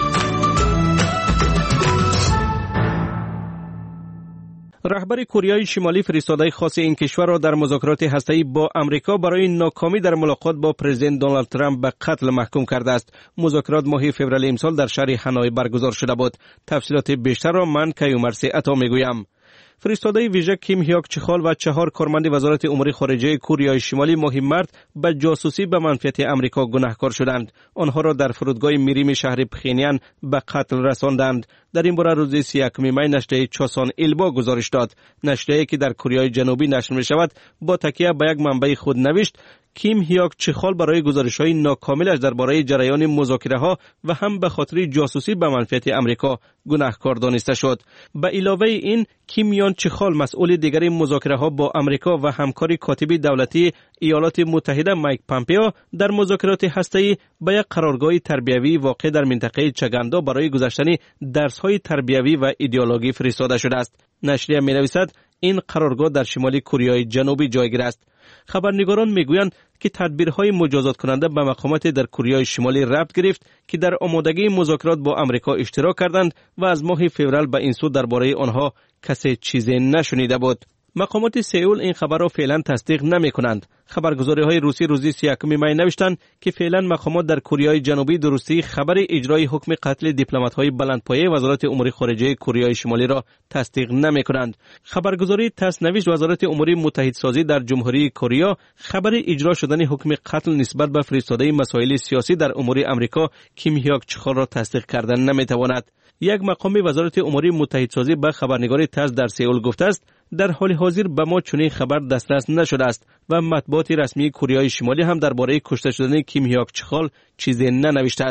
رهبر کره شمالی فرستاده خاص این کشور را در مذاکرات هسته‌ای با امریکا برای ناکامی در ملاقات با پرزیدنت دونالد ترامپ به قتل محکوم کرده است. مذاکرات ماه فوریه امسال در شهر هانوی برگزار شده بود. تفصیلات بیشتر را من کیومرثی عطا میگویم. فرستاده ویژه کیم هیاک چخال و چهار کارمند وزارت امور خارجه کره شمالی ماه مارس به جاسوسی به منفعت امریکا گناهکار شدند. آنها را در فرودگاه میریم شهر پخینیان به قتل رساندند. در این باره روز سی و یک می نشریه چاسان ایلبا گزارش داد. نشریه‌ای که در کره جنوبی نشر می شود با تکیه به یک منبع خود نوشت کیم هیاک چخال برای گزارش‌های ناکاملش درباره جریان مذاکره‌ها و هم به خاطر جاسوسی به منفعت امریکا گناهکار دانسته شد. به علاوه این کیم یان چخال مسئول دیگر مذاکره‌ها با امریکا و همکار کاتب دولتی ایالات متحده مایک پامپئو در مذاکرات هسته‌ای به یک قرارگاه تربیوی واقع در منطقه چگاندا برای گذاشتن درس‌های تربیوی و ایدئولوژی فرستاده شده است. نشریه می‌نویسد این قرارگاه در شمال کره جنوبی جایگیر است. خبرنگاران میگویند که تدبیرهای مجازات کننده به مقامات در کره شمالی ربط گرفت که در آمادگی مذاکرات با امریکا اشتراک کردند و از ماه فوریه به این سو درباره آنها کسی چیزی نشنیده بود. مقامات سئول این خبر را فعلا تصدیق نمی کنند. خبرگزاری‌های روسی روزی سی و یک می نوشتند که فعلا مقامات در کره جنوبی درستی خبر اجرای حکم قتل دیپلمات‌های بلندپایه وزارت امور خارجه کره شمالی را تصدیق نمی کنند. خبرگزاری تاس نوشت وزارت امور متحدسازی در جمهوری کره خبر اجرا شدن حکم قتل نسبت به فرستاده مسائل سیاسی در امور امریکا کیم هیاک چخال را تصدیق کردن نمی تواند. یک مقام وزارت امور متحدسازی به خبرنگار تاس در سئول گفته است در حال حاضر به ما چنین خبر دسترس نشده است و مطبوعات رسمی کره شمالی هم درباره کشته شدن کیم هیاک چخال چیزی ننوشته است.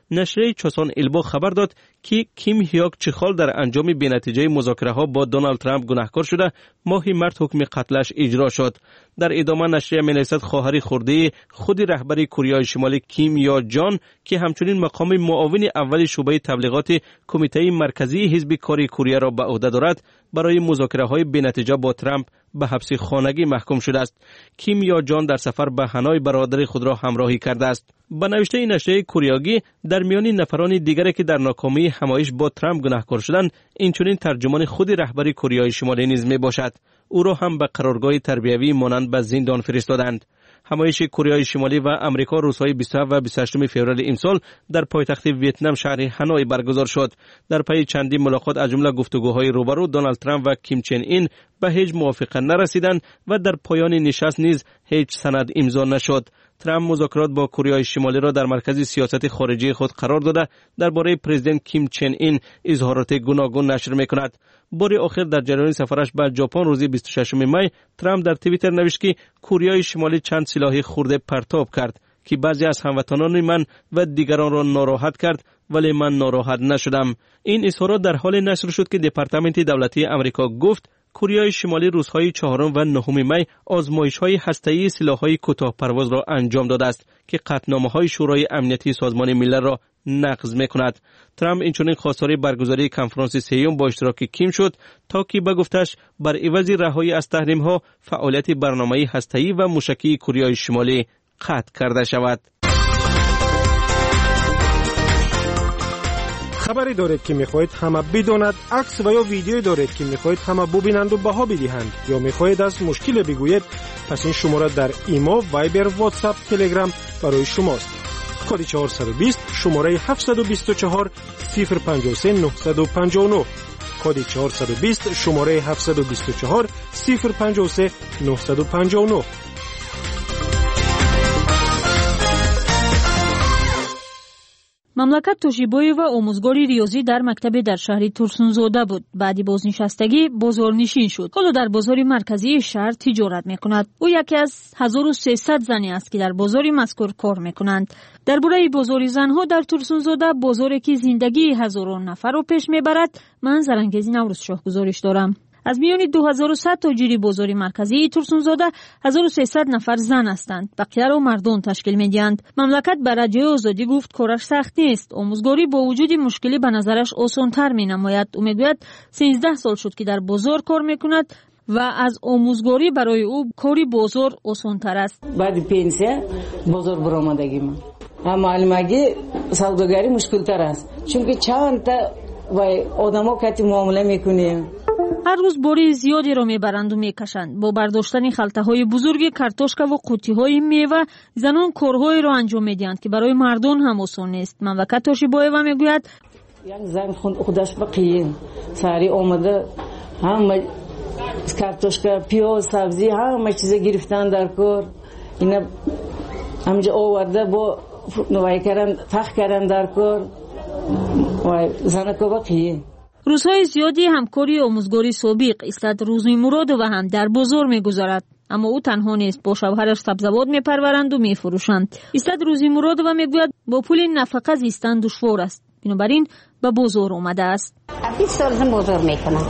نشریه چوسان ایلبو خبر داد که کیم هیاک چخال در انجام بی‌نتیجه مذاکره‌ها با دونالد ترامپ گناهکار شده. ماه مارس حکم قتلش اجرا شد. در ادامه نشریه می‌نویسد خواهر خردی خود رهبر کره شمالی کیم یا جان که همچنین مقام معاون اول شعبه تبلیغات کمیته مرکزی حزب کاری کره را به عهده دارد، برای مذاکره‌های بی‌نتیجه با ترامپ به حبس خانگی محکوم شده است. کیم یا جان در سفر به هانوی برادر خود را همراهی کرده است. به نوشته این نشریه کوریاگی، در میان نفران دیگری که در ناکامی همایش با ترامپ گناهکار شدند، اینچنین ترجمان خود رهبر کره شمالی نیز میباشد. او را هم به قرارگاه تربیوی مانند به زندان فرستادند. همایش کره شمالی و امریکا روزهای بیست و هفت و بیست و هشت فوریه امسال در پایتخت ویتنام شهر هانوی برگزار شد. در پی چندین ملاقات از جمله گفتگوهای روبرو، دونالد ترامپ و کیم چن این به هیچ موافقت نرسیدند و در پایان نشست نیز هیچ سند امضا نشد. ترامپ مذاکرات با کره شمالی را در مرکز سیاست خارجی خود قرار داده درباره پرزیدنت کیم چن این اظهارات گوناگون نشر میکند. بار آخر در جریان سفرش به ژاپن روز بیست و ششم می، ترامپ در توییتر نوشت که کره شمالی چند سلاح خرد پرتاب کرد که بعضی از هموطنان من و دیگران را ناراحت کرد، ولی من ناراحت نشدم. این اظهارات در حال نشر شد که دپارتمنت دولتی آمریکا گفت کره شمالی روزهای چهارم و نهم می آزمایش‌های هسته‌ای سلاح‌های کوتاه پرواز را انجام داده است که قطعنامه‌های شورای امنیتی سازمان ملل را نقض می‌کند. ترامپ اینچنین خواستار برگزاری کنفرانس سیوم با اشتراک کیم شد تا که به گفتش بر عوض رهایی از تحریم‌ها فعالیت برنامه‌ای هسته‌ای و موشکی کره شمالی قطع کرده شود. خبری دارید که میخواهید همه بداند، عکس و یا ویدیویی دارید که میخواهید همه ببینند و بها بدهند، یا میخواهید از مشکل بگویید، پس این شماره در ایمو، وایبر، واتساپ، تلگرام برای شماست. کد چهارصد و بیست شماره هفتصد و بیست و چهار صفر پنجاه و سه نهصد و پنجاه و نه. کد چهارصد و بیست شماره هفتصد و بیست و چهار صفر پنجاه و سه نهصد و پنجاه و نه. مملکت توشیبویوا омӯзгори риёзӣ дар мактабе дар шаҳри турсунзода буд. баъди бознишастагӣ бозорнишин шуд. ҳоло дар бозори марказии шаҳр тиҷорат мекунад. ӯ яке аз ҳазору сесад зане аст ки дар бозори мазкур кор мекунанд. дар бораи бозори занҳо дар турсунзода, бозоре ки зиндагии ҳазорон нафарро пеш мебарад, ман Зарангези Наврӯзшоҳ гузориш дорам. аз миёни ду ҳазору сад тоҷири бозори марказии турсунзода ҳазору сесад нафар зан ҳастанд. бақияро мардон ташкил медиҳанд. мамлакат ба радиои озодӣ гуфт кораш сахт нест. омӯзгорӣ бо вуҷуди мушкилӣ ба назараш осонтар менамояд. ӯ мегӯяд сенздаҳ сол шуд ки дар бозор кор мекунад ва аз омӯзгорӣ барои ӯ кори бозор осонтар аст. баъди пенсия бозор баромадагӣ ман маълумагӣ савдогарӣ мушкилтар аст, чунки чандта вай одамо кати муомила мекунем. ҳар рӯз бори зиёдеро мебаранду мекашанд. бо бардоштани халтаҳои бузурги картошка ва қутиҳои мева, занон корҳоеро анҷом медиҳанд ки барои мардон ҳам осон нест. Мамлакат Тошибоева мегӯяд, як зан худаш ба қиин сари омада ҳама картошка, пиёз, сабзӣ ҳама чиза гирифтан дар кор. ина ҳамҷа оварда бо вай кардан фах кардан дар кор. вай занако ба қиин. рӯзҳои зиёди ҳамкори омӯзгори собиқ Истад Рӯзмӣ Муродова ҳам дар бозор мегузарад. аммо ӯ танҳо нест. бо шавҳараш сабзавот мепарваранду мефурӯшанд. Истад Рӯзмӣ Муродова мегӯяд, бо пули нафақа зистан душвор аст. бинобар ин ба бозор омадааст. بیست سال زن بزرگ میکنم.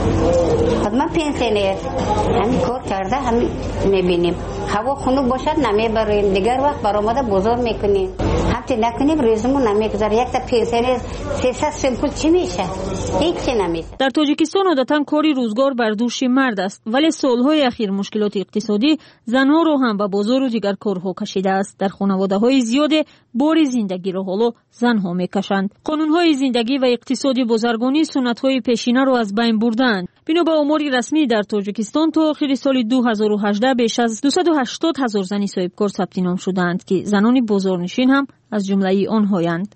خدمه پنسیونر همین کار کرده همین میبینیم. هوا خنک باشد نمیبریم. دیگر وقت برآمده بزرگ میکنیم. همتی نکنیم ریزمون نمیگذاره. یک تا پنسیونر سیصد سمپل چی میشه؟ هیچی نمیشه. در تاجیکستان عادتا کاری روزگار بر دوش مرد است، ولی سالهای اخیر مشکلات اقتصادی زنها رو هم به بازار و دیگر کارها کشیده است. در خانواده‌های زیاد بار زندگی رو حالا زنها میکشند. قانون‌های زندگی و اقتصادی بازرگانی سنت‌های پیشینه رو از بین بردند. بنا به آمار رسمی در تاجیکستان تا آخر سال دو هزار و هجده بیش از دویست و هشتاد هزار زن صاحبکار ثبت نام شدند که زنان بازارنشین هم از جمله آنهایند.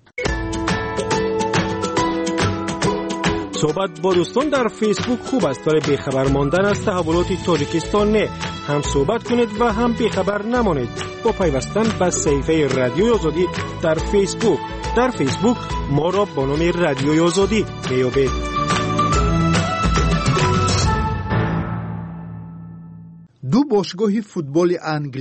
صحبت با دوستان در فیسبوک خوب است، ولی بیخبر ماندن از تحولات تاجیکستان نه. هم صحبت کنید و هم بیخبر نمانید با پیوستن به صفحه رادیوی آزادی در فیسبوک. در فیسبوک ما را با نام رادیوی آزادی میابید. دو باشگاه فوتبال انگلیا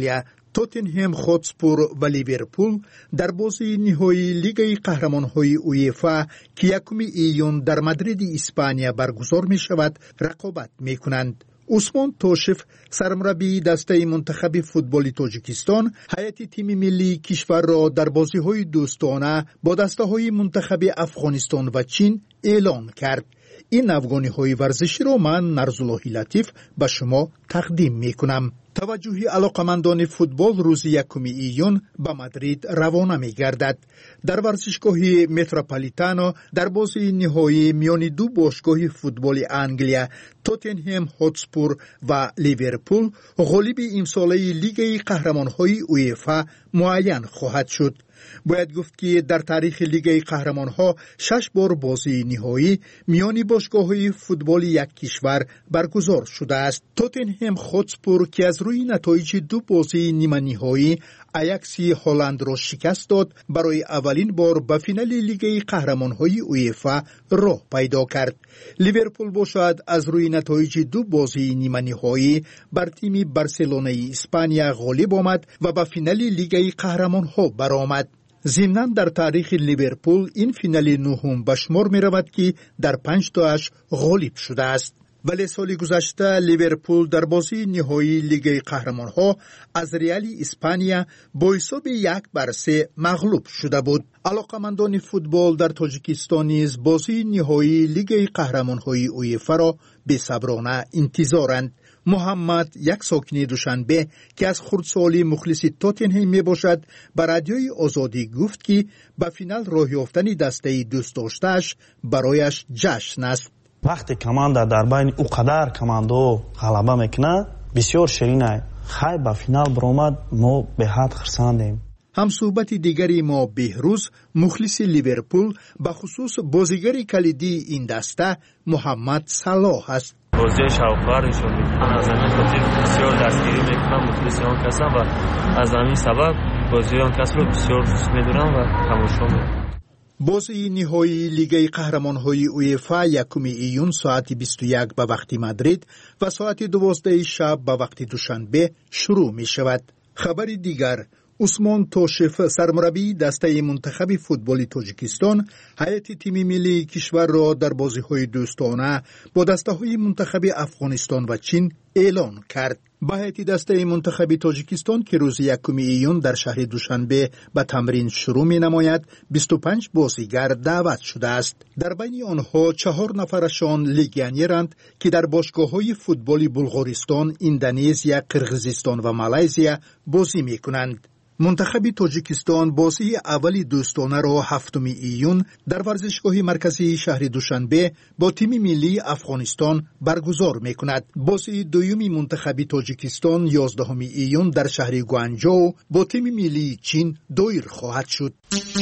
توتنهم هاتسپور و لیورپول در بازی نهایی لیگ قهرمان‌های اویفا که یکم ایون در مادرید اسپانیا برگزار می شود رقابت می کنند. عثمان توشف سرمربی دسته منتخب فوتبال تاجیکستان هیئت تیم ملی کشور را در بازی‌های دوستانه با دسته‌های منتخب افغانستان و چین اعلان کرد. این افغانی‌های ورزشی را من نرزالله لطیف به شما تقدیم می‌کنم. توجه علاقمندان فوتبال روز یکم ایون به مادرید روانه می‌گردد. در ورزشگاه متروپولیتانو در بازی نهایی میان دو باشگاه فوتبال انگلیا توتنهم هاتسپور و لیورپول غالب امساله لیگ قهرمان‌های اویفا معین خواهد شد. باید گفت که در تاریخ لیگ قهرمان‌ها شش بار بازی نهایی میان باشگاه‌های فوتبال یک کشور برگزار شده است. توتنهم هاتسپور که از روی نتایج دو بازی نیمه نهایی آیاکس هلند را شکست داد برای اولین بار به فینال لیگ قهرمان‌های اویفا راه پیدا کرد. لیورپول باشد از روی نتایج دو بازی نیمه نهایی بر تیم بارسلونای اسپانیا غالب آمد و به فینال لیگ قهرمان‌ها برآمد. ضمناً در تاریخ لیورپول این فینال نهم به شمار می رود که در پنج تاش غالب شده است. ولی سال گذشته لیورپول در بازی نهایی لیگ قهرمان‌ها از ریال اسپانیا با حساب یک بر سه مغلوب شده بود. علاقمندان فوتبال در تاجیکستان نیز بازی نهایی لیگ قهرمان‌های اویفا را بی‌صبرانه انتظارند. محمد یک ساکن دوشنبه که از خردسالی مخلص توتنهم می باشد به رادیوی آزادی گفت که به فینال راه یافتن دسته دوست داشته‌اش برایش جشن است. وقتی کماندا در بین او قدر کماندو غلبه میکنه بسیار شیرینه. خیر به فینال برآمد ما به حد خرسندیم. هم صحبت دیگری ما بهروز مخلص لیورپول به خصوص بازیگر کلیدی این دسته محمد صلاح است. بازی شاوکارشون میکنن از همین خاطر بسیار دستگیری میکنن مخلص آن کسان و از همین سبب بازی آن کس رو بسیار دوست میدارن و تماشا میکنن. بازی نهایی لیگ قهرمان‌های اویفا یکم ایون ساعت بیست و یک به وقت مادرید و ساعت دوازده شب به وقت دوشنبه شروع می شود. خبر دیگر عثمان توشف سرمربی دسته منتخب فوتبال تاجیکستان هیئت تیم ملی کشور را در بازی‌های دوستانه با دسته‌های منتخب افغانستان و چین اعلان کرد. با هیئت دسته منتخب تاجیکستان که روز یکم ایون در شهر دوشنبه به تمرین شروع می نماید بیست و پنج بازیگر دعوت شده است. در بین آنها چهار نفرشان لیگیونرند که در باشگاه‌های فوتبال بلغارستان، اندونزیا، قرقیزستان و مالزیا بازی می کنند. منتخب تاجیکستان بازی اولی دوستانه را هفتم ایون در ورزشگاه مرکزی شهر دوشنبه با تیم ملی افغانستان برگزار می کند. بازی دومی منتخب تاجیکستان یازدهم ایون در شهر گوانجو با تیم ملی چین دایر خواهد شد.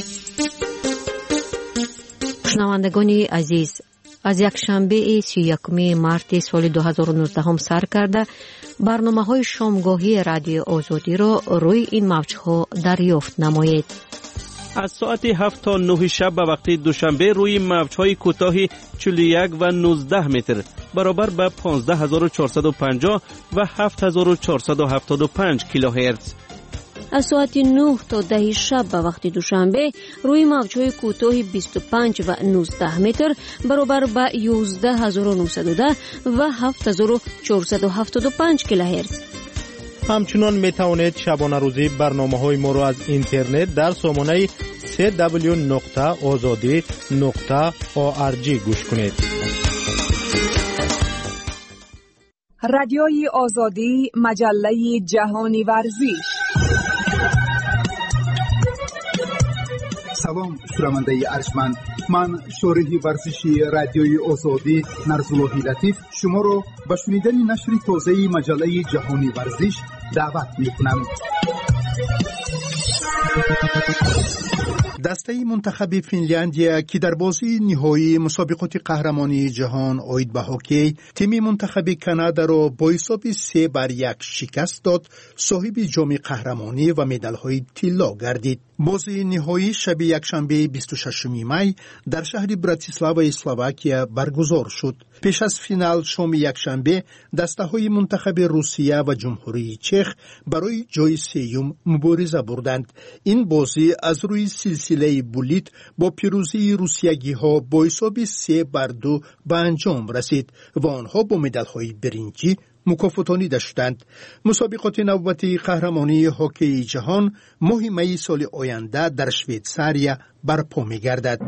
شنوندگان عزیز، از یک شنبه سی و یکم مارت سال دو هزار و نوزده سر کرده برنامه‌های شامگاهی رادیو آزادی را روی این موج‌ها دریافت نمایید. از ساعت هفت تا نه شب به وقت دوشنبه روی موج‌های کوتاه چهل و یک و نوزده متر برابر به پانزده هزار و چهارصد و پنجاه و هفت هزار و چهارصد و هفتاد و پنج کیلوهرتز. از ساعت نه تا ده شب به وقت دوشنبه روی موج‌های کوتاه بیست و پنج و نوزده متر برابر به یازده هزار و نهصد و ده و هفت هزار و چهارصد و هفتاد و پنج کیلوهرتز. همچنان می توانید شبانه روزی برنامه‌های ما را از اینترنت در سامانه سه دبلیو نقطه آزادی نقطه او آر جی گوش کنید. رادیوی آزادی، مجله جهانی ورزش. سلام شنونده ارجمند، من شارح ورزشی رادیوی آزادی نرزالله لطیف شما را به شنیدن نشر تازه مجله جهانی ورزش دعوت می‌کنم. دسته منتخب فنلاندیا که در بازی نهایی مسابقات قهرمانی جهان آید به هاکی تیم منتخب کانادا را با حساب سه بر یک شکست داد، صاحب جام قهرمانی و مدال‌های طلا گردید. بازی نهایی شب یکشنبه بیست و ششم می در شهر براتیسلاوا اسلواکیا برگزار شد. پیش از فینال شام یکشنبه دسته‌های منتخب روسیه و جمهوری چخ برای جای سوم مبارزه بردند. این بازی از روی سلسله بولیت با پیروزی روسیگی‌ها با حساب سه بر دو به انجام رسید و آنها با مدال‌های برنجی مکافاتانیده شدند. مسابقات نوبتی قهرمانی هاکی جهان ماه می سال آینده در شویتزاریا برپا می‌گردد.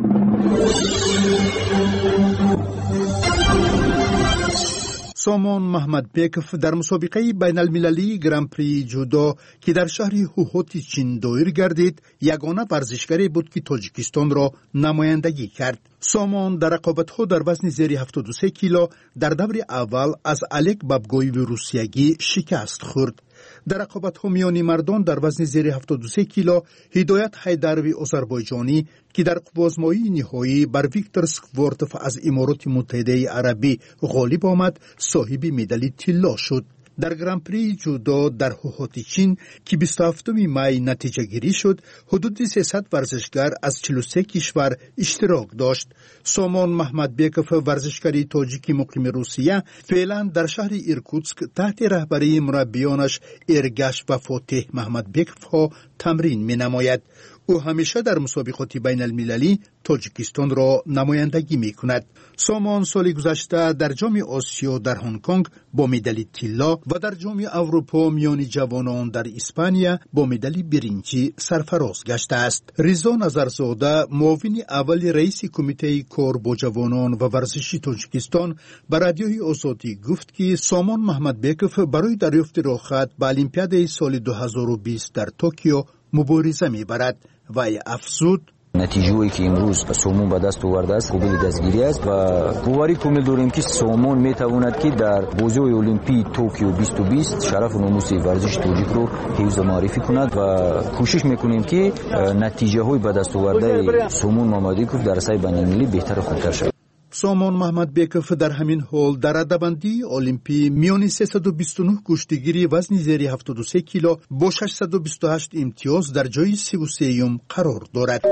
سامان محمدبکف در مسابقه بین المللی گران پری جودو که در شهر هوهوتی چین دایر گردید یگانه ورزشکاری بود که تاجیکستان را نمایندگی کرد. سامان در رقابت‌ها در وزن زیر هفتاد و سه کیلو در دور اول از الک بابگویو روسیگی شکست خورد. در رقابت‌ها میان مردان در وزن زیر هفتاد و سه کیلو هدایت حیدروی آذربایجانی که در قوازمایی نهایی بر ویکتور سکورتوف از امارات متحده عربی غالب آمد صاحب مدال طلا شد. در گران پری جودو در هوهوتی چین که بیست و هفتم می نتیجه گیری شد حدود سیصد ورزشگر از چهل و سه کشور اشتراک داشت. سامان محمدبکف ورزشکاری تاجیکی مقیم روسیه فعلا در شهر ایرکوتسک تحت رهبری مربیانش ارگش و فاتح محمدبکف ها تمرین می نماید. او همیشه در مسابقات بین المللی تاجیکستان را نمایندگی می کند. سامان سال گذشته در جام آسیا در هنگ کنگ با مدال طلا و در جام اروپا میان جوانان در اسپانیا با مدال برنجی سرفراز گشته است. رضا نظرزاده معاون اول رئیس کمیته کار با جوانان و ورزشی تاجیکستان به رادیوی آزادی گفت که سامان محمدبکف برای دریافت راحت به المپیاد سال دو هزار و بیست در توکیو مبارزه می‌برد و افزود نتیجه‌ای که امروز سومون به دست آورده است قابل دستگیری است و باوری کامل داریم که سومون میتواند که در بازی‌های المپیک توکیو بیست و بیست شرف و ناموس ورزش تاجیک رو حفظ و معرفی کند و کوشش میکنیم که نتیجه‌های به دست آورده سومون محمدیکوف در سطح بین‌المللی بهتر و خوبتر شود. سامان محمدبکف در همین حال در رده‌بندی المپی میان سیصد و بیست و نه کشتیگیری وزن زیر هفتاد و سه کیلو با ششصد و بیست و هشت امتیاز در جای سی و سه قرار دارد.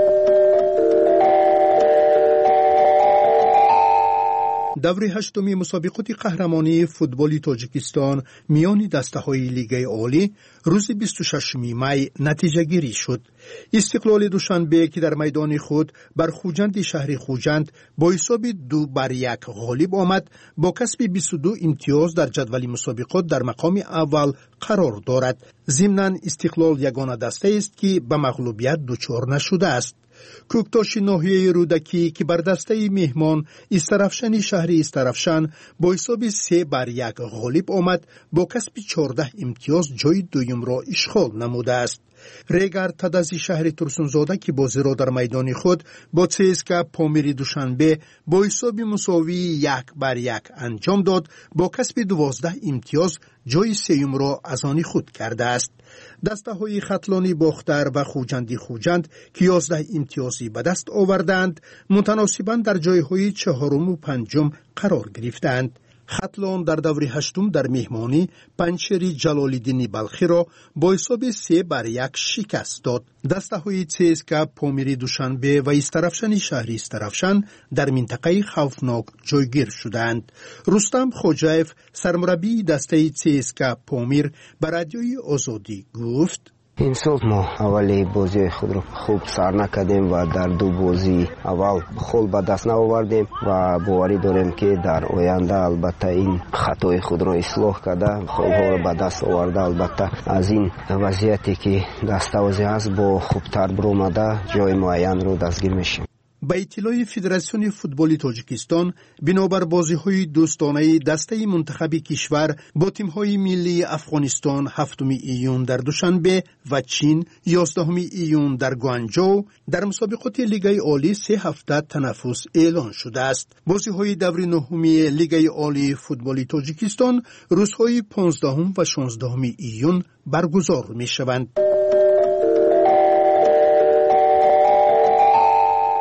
دور هشتمی مسابقات قهرمانی فوتبال تاجیکستان میان دسته‌های لیگ عالی روز بیست و ششم می نتیجه گیری شد. استقلال دوشنبه که در میدان خود بر خوجند شهر خوجند با حساب دو بر یک غالب آمد با کسب بیست و دو امتیاز در جدول مسابقات در مقام اول قرار دارد. ضمناً استقلال یگانه دسته است که به مغلوبیت دچار نشده است. کوکتاش ناحیه رودکی که بر دسته مهمان استرافشن شهر استرافشن با حساب سه بر یک غالب آمد با کسب چهارده امتیاز جای دویم را اشغال نموده است. ریگر تدازی شهر ترسونزاده که بازی را در میدان خود با سیسکا پامیر دوشنبه با حساب مساوی یک بر یک انجام داد با کسب دوازده امتیاز جای سیوم را از آن خود کرده است. دسته های خطلانی باختر و خوجندی خوجند که یازده امتیازی به دست آوردند متناسباً در جای های چهارم و پنجم قرار گرفتند. خطلان در دور هشتم در مهمانی پنچری جلالالدین بلخی را با حساب سه بر یک شکست داد. دسته های سیسکا پامیری دوشنبه و استرافشن شهری استرافشن در منطقه خوفناک جایگیر شدند. رستم خوجایف سرمربی دسته سیسکا پامیر به رادیوی آزادی گفت این سال ما اولی بازی خود رو خوب سر نکردیم و در دو بازی اول خول به دست نآوردیم و باوری داریم که در آینده البته این خطای خود رو اصلاح کرده خولها رو به دست آورده البته از این وضعیتی که دستاویزی است با خوبتر برآمده جای معین رو دستگیر میشیم. به اطلاع فدراسیون فوتبال تاجیکستان بنابر بازی‌های دوستانه دسته منتخب کشور با تیم‌های ملی افغانستان هفتم ایون در دوشنبه و چین یازدهم ایون در گوانجو در مسابقات لیگ عالی سه هفته تنفس اعلان شده است. بازی‌های دور نهمی لیگ عالی فوتبال تاجیکستان روزهای پانزدهم و شانزدهم ایون برگزار می‌شوند.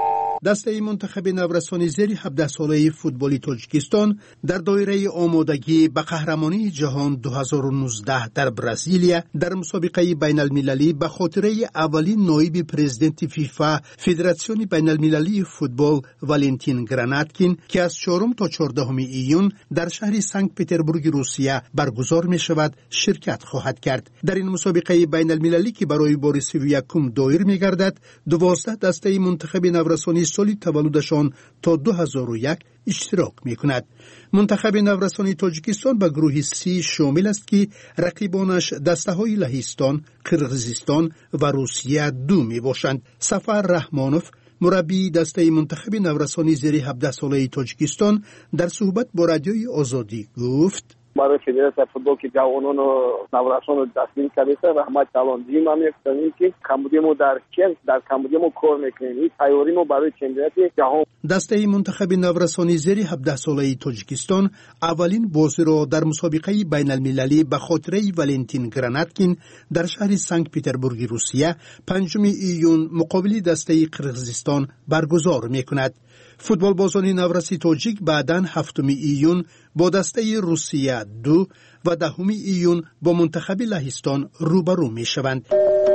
دسته منتخب نورسانی زیر هفده ساله فوتبالی تاجیکستان در دایره آمادگی به قهرمانی جهان دو هزار و نوزده در برزیلیا در مسابقه بین المللی به خاطره اولین نایب پرزیدنت فیفا فدراسیون بین المللی فوتبال والنتین گراناتکین که از چهارم تا چهاردهم ایون در شهر سنت پترزبورگ روسیه برگزار می شود شرکت خواهد کرد. در این مسابقه بین المللی که برای بار سی و یکم دایر می گردد، دوازده دسته منتخب نورسانی سال تولدشان تا دو هزار و یک اشتراک می کند. منتخب نورسانی تاجیکستان به گروه سی شامل است که رقیبانش دسته های لهستان، قرغیزستان و روسیه دو می باشند. سفر رحمانوف مربی دسته منتخب نورسانی زیر هفده ساله تاجیکستان در صحبت با رادیوی آزادی گفت: برای فدراسیون فوتبال که جوانان و نورسان رو دستگیر کرده رحمت کلاندی ما می‌کنیم که کمبودی ما در کل در کمبودی ما کار می‌کنیم. این تیاری ما برای چمپیونات جهان. دسته منتخب نورسانی زیر هفده ساله تاجیکستان اولین بازی را در مسابقه بین المللی به خاطره والنتین گراناتکین در شهر سنت پترزبورگ روسیه پنجم ایون مقابل دسته قرغیزستان برگزار می‌کند. فوتبال بازان نورسی تاجیک بعداً هفتم ایون با دسته روسیه دو و دهم ایون با منتخب لهستان روبرو می شوند.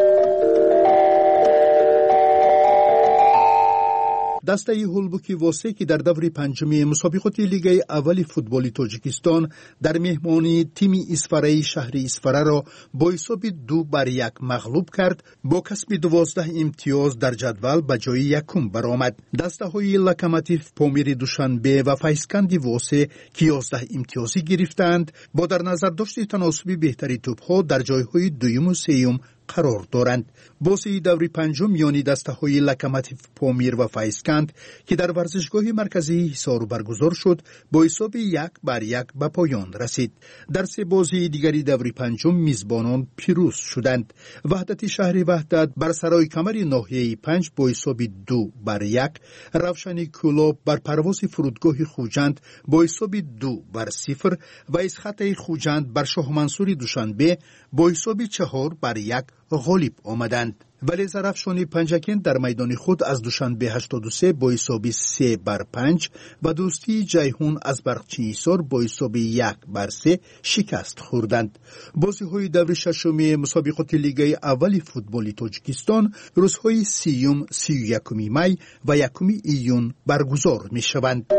دسته هولبوکی واسه که در دور پنجمی مسابقات لیگ اول فوتبالی تاجیکستان در مهمانی تیم اسفره شهر اسفره را با حساب دو بر یک مغلوب کرد، با کسب دوازده امتیاز در جدول به جای یکم برآمد. دسته های لوکوموتیو پامیر دوشنبه و فیسکندی واسه که یازده امتیازی گرفتند، با در نظر داشت تناسبی بهتری توپها در جایهای دوم و سوم قرار دارند. بازی دور پنجم میان دسته های لوکوموتیو پامیر و فیسکند که در ورزشگاه مرکزی حصار برگزار شد با حساب یک بر یک به پایان رسید. در سه بازی دیگری دور پنجم میزبانان پیروز شدند. وحدت شهر وحدت بر سرای کمر ناحیه پنج با حساب دو بر یک، روشنی کلوب بر پرواز فرودگاه خوجند با حساب دو بر صفر و اسخط خوجند بر شاه منصور دوشنبه با حساب چهار بر یک غالب آمدند. ولی زرافشان پنجکین در میدان خود از دوشنبه هشتاد و سه با حساب سه بر پنج و دوستی جیهون از برقچی ایسار با حساب یک بر سه شکست خوردند. بازی های دور ششمی مسابقات لیگ اول فوتبالی تاجیکستان روزهای سیوم، سی و یکم می و یکم ایون برگزار می شوند.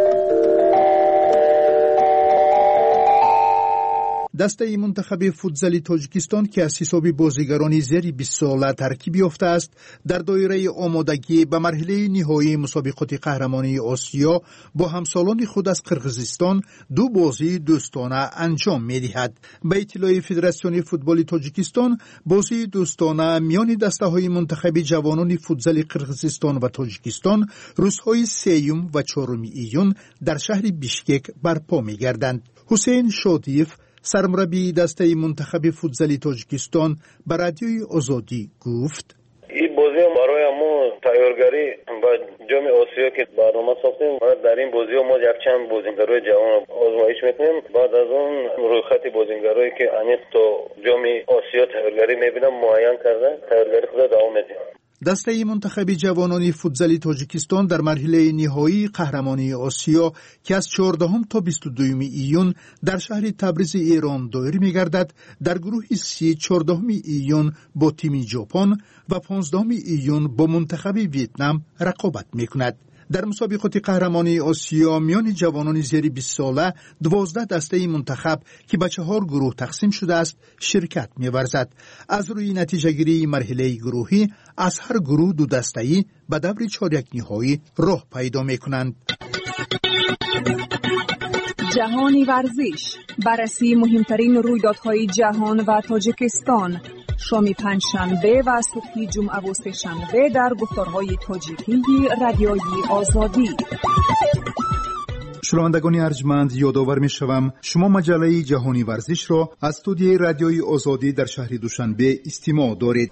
دسته منتخب فوتزالی تاجیکستان که از حساب بازیگران زیر بیست ساله ترکیب یافته است، در دایره آمادگی به مرحله نهایی مسابقات قهرمانی آسیا با همسالان خود از قرغیزستان دو بازی دوستانه انجام می‌دهد. به اطلاع فدراسیون فوتبال تاجیکستان، بازی دوستانه میان دسته‌های منتخب جوانان فوتزال قرغیزستان و تاجیکستان روزهای سوم و چهارم ایون در شهر بیشکک برپا می‌گردند. حسین شادیف سرمربی دسته منتخب فوتزالی تاجیکستان به رادیوی آزادی گفت: این بازی هم برای ما تیارگری و جام آسیا که برنامه ساختیم و در این بازی ما یک چند بازیگرای جوان آزمایش میکنیم. بعد از اون رویخط بازیگرایی که عمیق تا جام آسیا تیارگری میبینم معین کرده، تیارگری خود دوام میدیم. دسته منتخب جوانان فوتزالی تاجیکستان در مرحله نهایی قهرمانی آسیا که از چهاردهم تا بیست و دوم ایون در شهر تبریز ایران دایر می‌گردد، در گروه سی چهاردهم ایون با تیم ژاپن و پانزدهم ایون با منتخب ویتنام رقابت می‌کند. در مسابقات قهرمانی آسیا میان جوانان زیر بیست ساله دوازده دسته منتخب که به چهار گروه تقسیم شده است شرکت می‌ورزد. از روی نتیجه گیری مرحله گروهی از هر گروه دو دسته‌ای به دور چهارک نهایی راه پیدا می‌کنند. جهانی ورزش، بررسی مهمترین رویدادهای جهان و تاجیکستان، شام پنجشنبه و صبح جمعه و سه‌شنبه در گفتارهای تاجیکی رادیوی آزادی. شنوندگان ارجمند، یادآور می‌شوم شما مجله جهانی ورزش را از استودیوی رادیوی آزادی در شهر دوشنبه استماع دارید.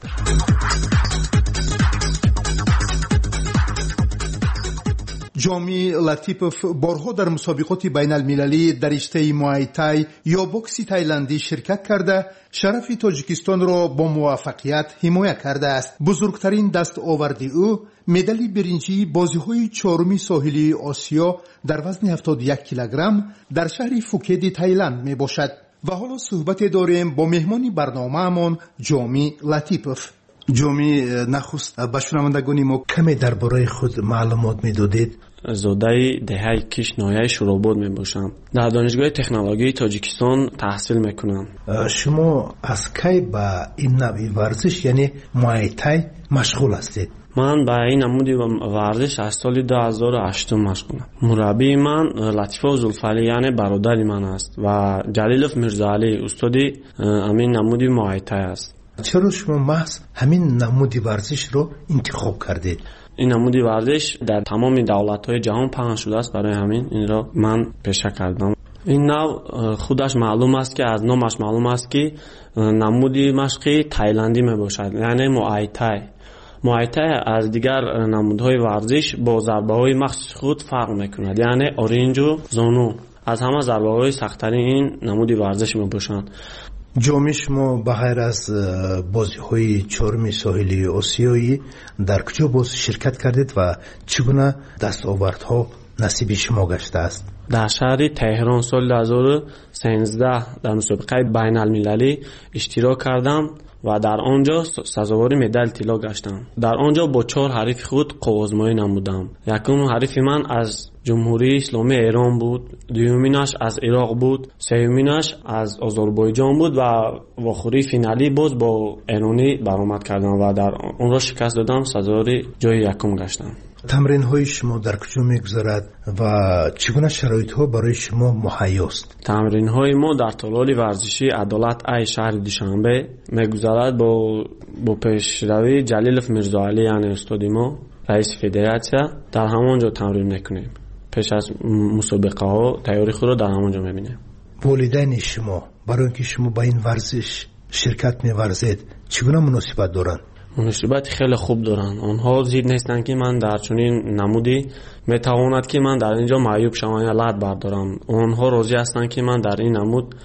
جامی لطیپوف بارها در مسابقات بین المللی در رشته موای تای یا بوکس تایلندی شرکت کرده شرف تاجیکستان را با موفقیت حمایت کرده است. بزرگترین دستاورد او مدال برنجی بازی‌های چهارم ساحلی آسیا در وزن هفتاد و یک کیلوگرم در شهر فوکت تایلند می باشد. و حالا صحبت داریم با مهمان برنامه‌مان جامی لطیپوف. جامی نخست به شنوندگان ما کمی درباره خود معلومات میدادید؟ زاده دهه کش ناحیه شوراباد می باشم. در دانشگاه تکنولوژی تاجیکستان تحصیل میکنم. شما از کی به این نوع ورزش یعنی موای تای مشغول هستید؟ من به این نمودی ورزش از سال دو هزار و هشت مشغولم. مربی من لطیفه زلفعلی یعنی برادر من است و جلیلوف میرزاعلی استادی همین نمودی موای تای است. چرا شما محض همین نمودی ورزش رو انتخاب کردید؟ این نمودی ورزش در تمام دولت‌های جهان پخش شده است، برای همین این را من پیشه کردم. این نوع خودش معلوم است که از نامش معلوم است که نمودی مشقی تایلندی می باشد، یعنی موای تای. موای تای از دیگر نمودهای ورزش با ضربه‌های مخصوص خود فرق می‌کند، یعنی اورنج و زانو از همه ضربه‌های سخت‌ترین این نمودی ورزش می باشند. جامی شما به غیر از بازی های چهارم ساحلی آسیایی در کجا باز شرکت کردید و چگونه دستاوردها نصیب شما گشته است؟ در شهر تهران سال دو هزار و سیزده در مسابقه بین المللی اشتراک کردم و در آنجا سزاوار مدال طلا گشتم. در آنجا با چهار حریف خود قوازمایی نمودم. یکم حریف من از جمهوری اسلامی ایران بود، دومینش از عراق بود، سومینش از آذربایجان بود و آخری فینالی باز با ایرانی برآمد کردم و در اون را شکست دادم، سزاوار جای یکم گشتم. تمرین های شما در کجا میگذرد و چگونه شرایط ها برای شما مهیاست؟ تمرین های ما در تالار ورزشی عدالت ای شهر دوشنبه میگذرد با با پیشروی جلیلوف میرزاعلی یعنی استاد ما رئیس فدراسیون. در همونجا تمرین میکنیم. پیش از مسابقه ها تیاری خود را در همونجا میبینیم. والدین شما برای اینکه شما با این ورزش شرکت می‌ورزید چگونه مناسبت دارند؟ مناسبت خیلی خوب دارن. آنها زید نیستن که من در چنین نمودی میتواند که من در اینجا معیوب شوم یا لعب بردارم. آنها راضی هستند که من در این نمود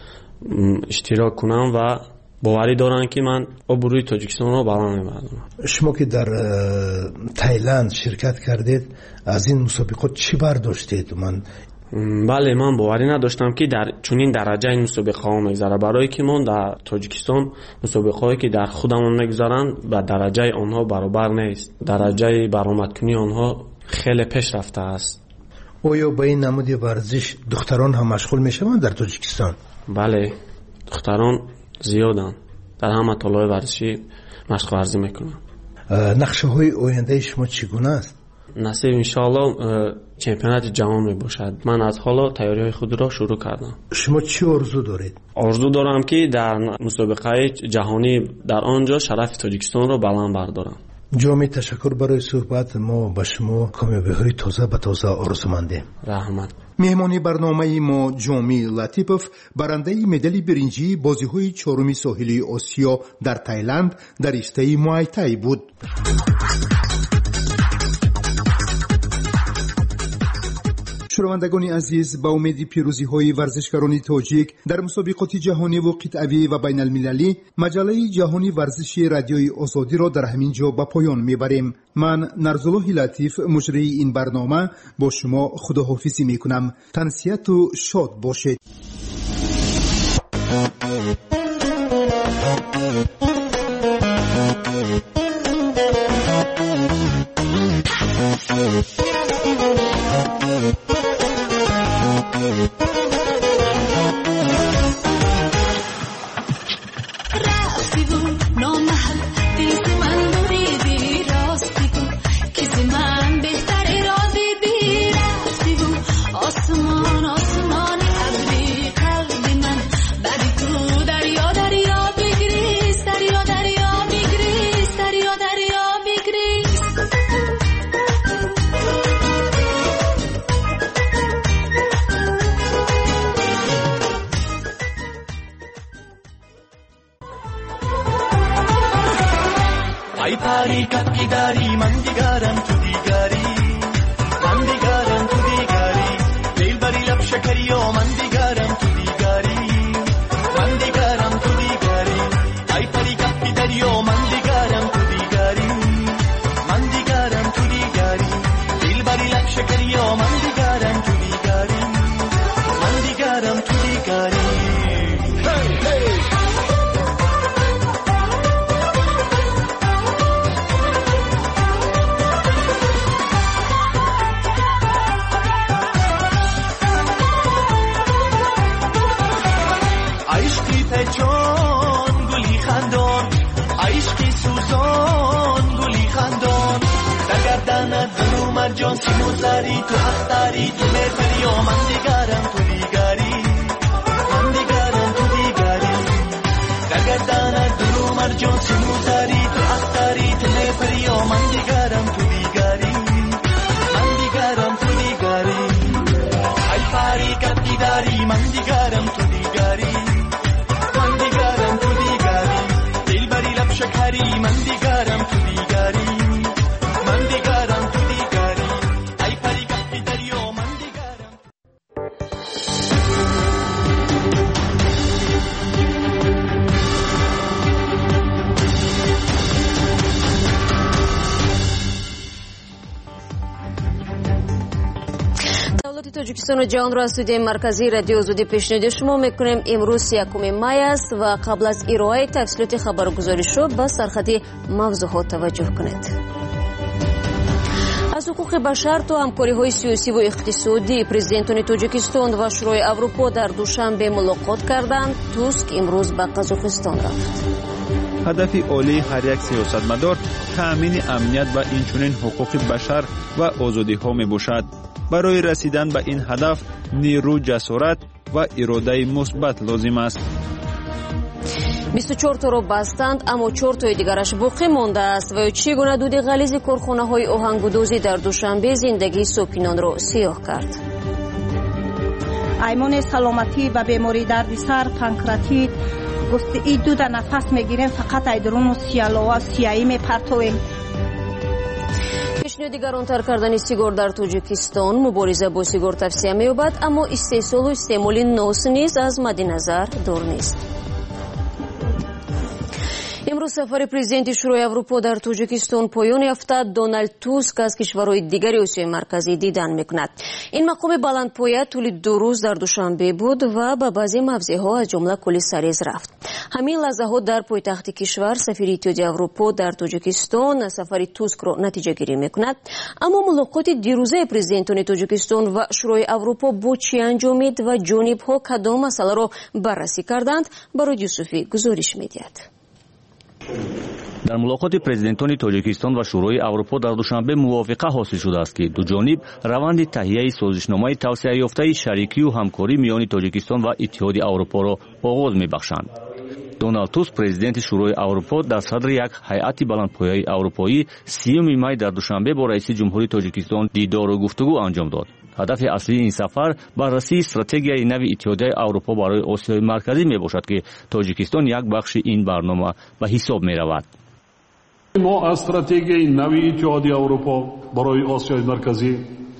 اشتراک کنم و باوری دارن که من آبروی تاجیکستان را بالا میبرم. شما که در تایلند شرکت کردید از این مسابقات چی برداشتید؟ من بله من باوری نداشتم که در چنین درجه این مسابقه ها میگذره، برای که من در تاجیکستان مسابقه هایی که در خودمون میگذارن به درجه آنها برابر نیست. درجه برآمدکنی آنها خیلی پیش رفته است. آیا با این نمود ورزش دختران هم مشغول میشوند در تاجیکستان؟ بله دختران زیادن، در همه طلای ورزشی مشق ورزی میکنن. نقشه های آینده شما چگونه است؟ نصیب انشاءالله چمپیونات جهان می باشد. من از حالا تیاری های خود را شروع کردم. شما چی آرزو دارید؟ آرزو دارم که در مسابقه جهانی در آنجا شرف تاجیکستان را بلند بردارم. جامی تشکر برای صحبت. ما با شما کامیابی های تازه به تازه آرزومندیم. رحمت. مهمانی برنامه ما جامی لطیپوف برنده مدال برنجی بازی های چهارم ساحلی آسیا در تایلند در رشته موای تای بود. شنوندگان عزیز، با امید پیروزی های ورزشکاران تاجیک در مسابقات جهانی و قطعی و بین المللی، مجله جهانی ورزشی رادیوی آزادی را در همین جا به پایان میبریم. من نرزالله لطیف مجری این برنامه با شما خداحافظی میکنم. تنسیت و شاد باشید. Pari kapki dari mandigaram tudi gari mandigaram جان سیموزاری تو اختاری تو میپری و من دیگرم تو دیگری من دیگرم تو دیگری گردانه درو مرجان سیموزاری تو اختاری تو میپری و من دیگرم تو دیگری من دیگرم تو دیگری ای پاری کتی داری من دیگرم تو دیگری من دیگرم تو دیگری دل بری لب شکری من دیگرم تو دیگری من دیگرم تو دیگری ای پاری کتی داری و من دیگرم. دولت تاجیکستان و جهان را از استودیوی مرکزی رادیو آزادی پیشنهاد شما میکنیم. امروز یکم مای است و قبل از ارائه تفصیلات خبرگزاری شو به سرخط موضوعات توجه کنید. از حقوق بشر تا همکاری‌های سیاسی و اقتصادی پرزیدنتان تاجیکستان و شورای اروپا در دوشنبه ملاقات کردند. توسک امروز به قزاقستان رفت. هدف عالی هر یک سیاستمدار تأمین امنیت و اینچنین حقوق بشر و آزادی‌ها میباشد. برای رسیدن به این هدف نیرو، جسارت و اراده مثبت لازم است. بیست و چهار تا را بستند اما چهار تای دیگرش باقی مانده است و چگونه دود غلیظ کارخانه‌های آهنگودازی در دوشنبه زندگی ساکنان را سیاه کرد. ایمان سلامتی و بیماری درد سر، پانکراتیت گفت این دود نفس میگیریم فقط ایدرون و سیالوا سیایی میپرتویم. پیشنهاد گرانتر کردن سیگار در تاجیکستان مبارزه با سیگار توصیه می‌یابد اما استحصال و استعمال ناس نیز از مد نظر دور نیست. امروز سفر پرزیدنت شورای اروپا در تاجیکستان پایان یافت. دونالد توسک از کشورهای دیگر آسیای مرکزی دیدن میکند. این مقام بلندپایه طول دو روز در دوشنبه بود و به بعضی موضعها از جمله کلی سریز رفت. همین لحظه ها در پایتخت کشور سفیر اتحادیه اروپا در تاجیکستان سفر توسک را نتیجه گیری میکند. اما ملاقات دیروزه پرزیدنتان تاجیکستان و شورای اروپا با چی انجامید و جانبها کدام مسئله را بررسی کردند؟ برای یوسفی گزارش میدهد. در ملاقات پرزیدنتان تاجیکستان و شورای اروپا در دوشنبه موافقه حاصل شده است که دو جانب روند تهیه سازشنامه توسعه یافته شریکی و همکاری میان تاجیکستان و اتحادیه اروپا را آغاز می‌بخشند. دونالد توسک پرزیدنت شورای اروپا در صدر یک هیئت بلندپایه اروپایی سیوم می در دوشنبه با رئیس جمهوری تاجیکستان دیدار و گفتگو انجام داد. هدف اصلی این سفر بررسی استراتژی نو اتحادیه اروپا برای آسیای مرکزی می باشد که تاجیکستان یک بخش این برنامه به حساب می رود. ما استراتژی نو اتحادیه اروپا برای آسیای مرکزی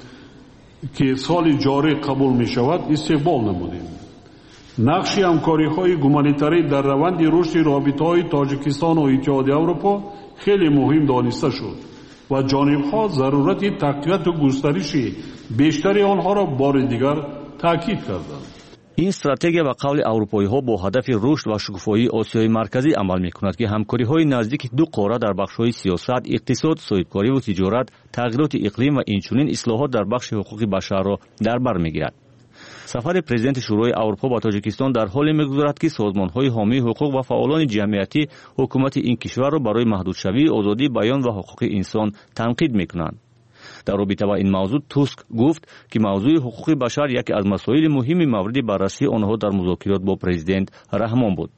که سال جاری قبول می شود استقبال نمودیم. نقش همکاری‌های گومانیتاری در روند رشد رابطه‌های تاجیکستان و اتحادیه اروپا خیلی مهم دانسته شد و جانب‌ها ضرورت تقویت و گسترش بیشتر آنها را بار دیگر تاکید کردند. این استراتژی و قول اروپایی‌ها با هدف رشد و شکوفایی آسیای مرکزی عمل می‌کند که همکاری‌های نزدیک دو قاره در بخش‌های سیاست، اقتصاد، صاحبکاری و تجارت، تغییرات اقلیم و اینچنین اصلاحات در بخش حقوق بشر را در بر می‌گیرد. سفر پرزیدنت شورای اروپا با تاجیکستان در حالی می‌گذرد که سازمان‌های حامی حقوق و فعالان جمعیتی حکومت این کشور را برای محدودشوی آزادی بیان و حقوق انسان تنقید می‌کنند. در رابطه با این موضوع توسک گفت که موضوع حقوق بشر یکی از مسائل مهم مورد بررسی آنها در مذاکرات با پرزیدنت رحمان بود.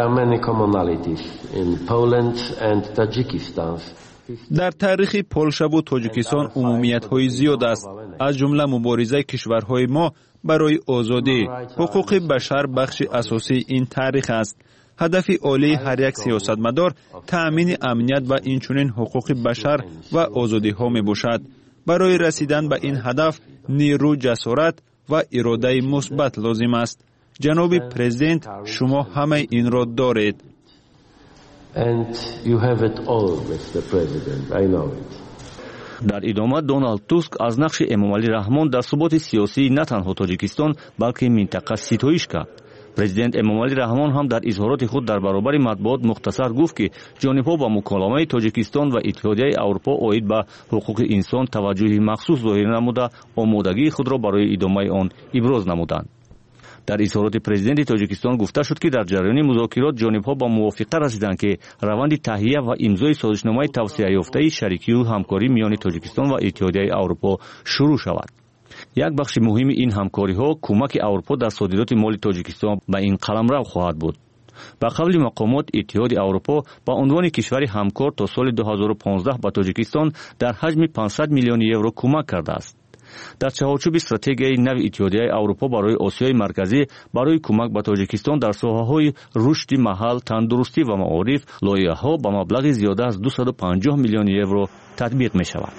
در تاریخ پولشا و تاجیکستان عمومیت‌های زیاد است، از جمله مبارزه کشورهای ما برای آزادی. حقوق بشر بخش اساسی این تاریخ است. هدف عالی هر یک سیاستمدار تأمین امنیت و اینچنین حقوق بشر و آزادی ها می باشد. برای رسیدن به این هدف نیرو، جسارت و اراده مثبت لازم است. جناب پرزیدنت، شما همه این را دارید. And you have it all, Mister President. I know it. در ادامه دونالد توسک از نقش امامعلی رحمان در ثبات سیاسی نه تنها تاجیکستان بلکه منطقه ستایش کرد. پرزیدنت امامعلی رحمان هم در اظهارات خود در برابر مطبوعات مختصر گفت که جانب‌ها با مکالمه تاجیکستان و اتحادیه اروپا اید به حقوق انسان توجه مخصوص ظاهر نموده آمادگی خود را برای ادامه آن ابراز نمودند. дар изҳороти президенти тоҷикистон гуфта шуд ки дар ҷараёни музокирот ҷонибҳо ба мувофиқа расиданд ки раванди таҳия ва имзои созишномаи тавсияёфтаи шарикию ҳамкорӣ миёни тоҷикистон ва иттиҳодияи аврупо шурӯъ шавад. як бахши муҳими ин ҳамкориҳо кӯмаки аврупо дар содироти моли тоҷикистон ба ин қаламрав хоҳад буд. ба қавли мақомот, иттиҳоди аврупо ба унвони кишвари ҳамкор то соли дуҳазору понздаҳ ба тоҷикистон дар ҳаҷми пансад миллиони евро кӯмак кардааст. дар чаҳорчӯби стратегияи нави иттиҳодияи аврупо барои осиёи марказӣ барои кӯмак ба тоҷикистон дар соҳаҳои рушди маҳал, тандурустӣ ва маориф лоиҳаҳо ба маблағи зиёда аз дусаду панҷоҳ миллиони евро татбиқ мешавад.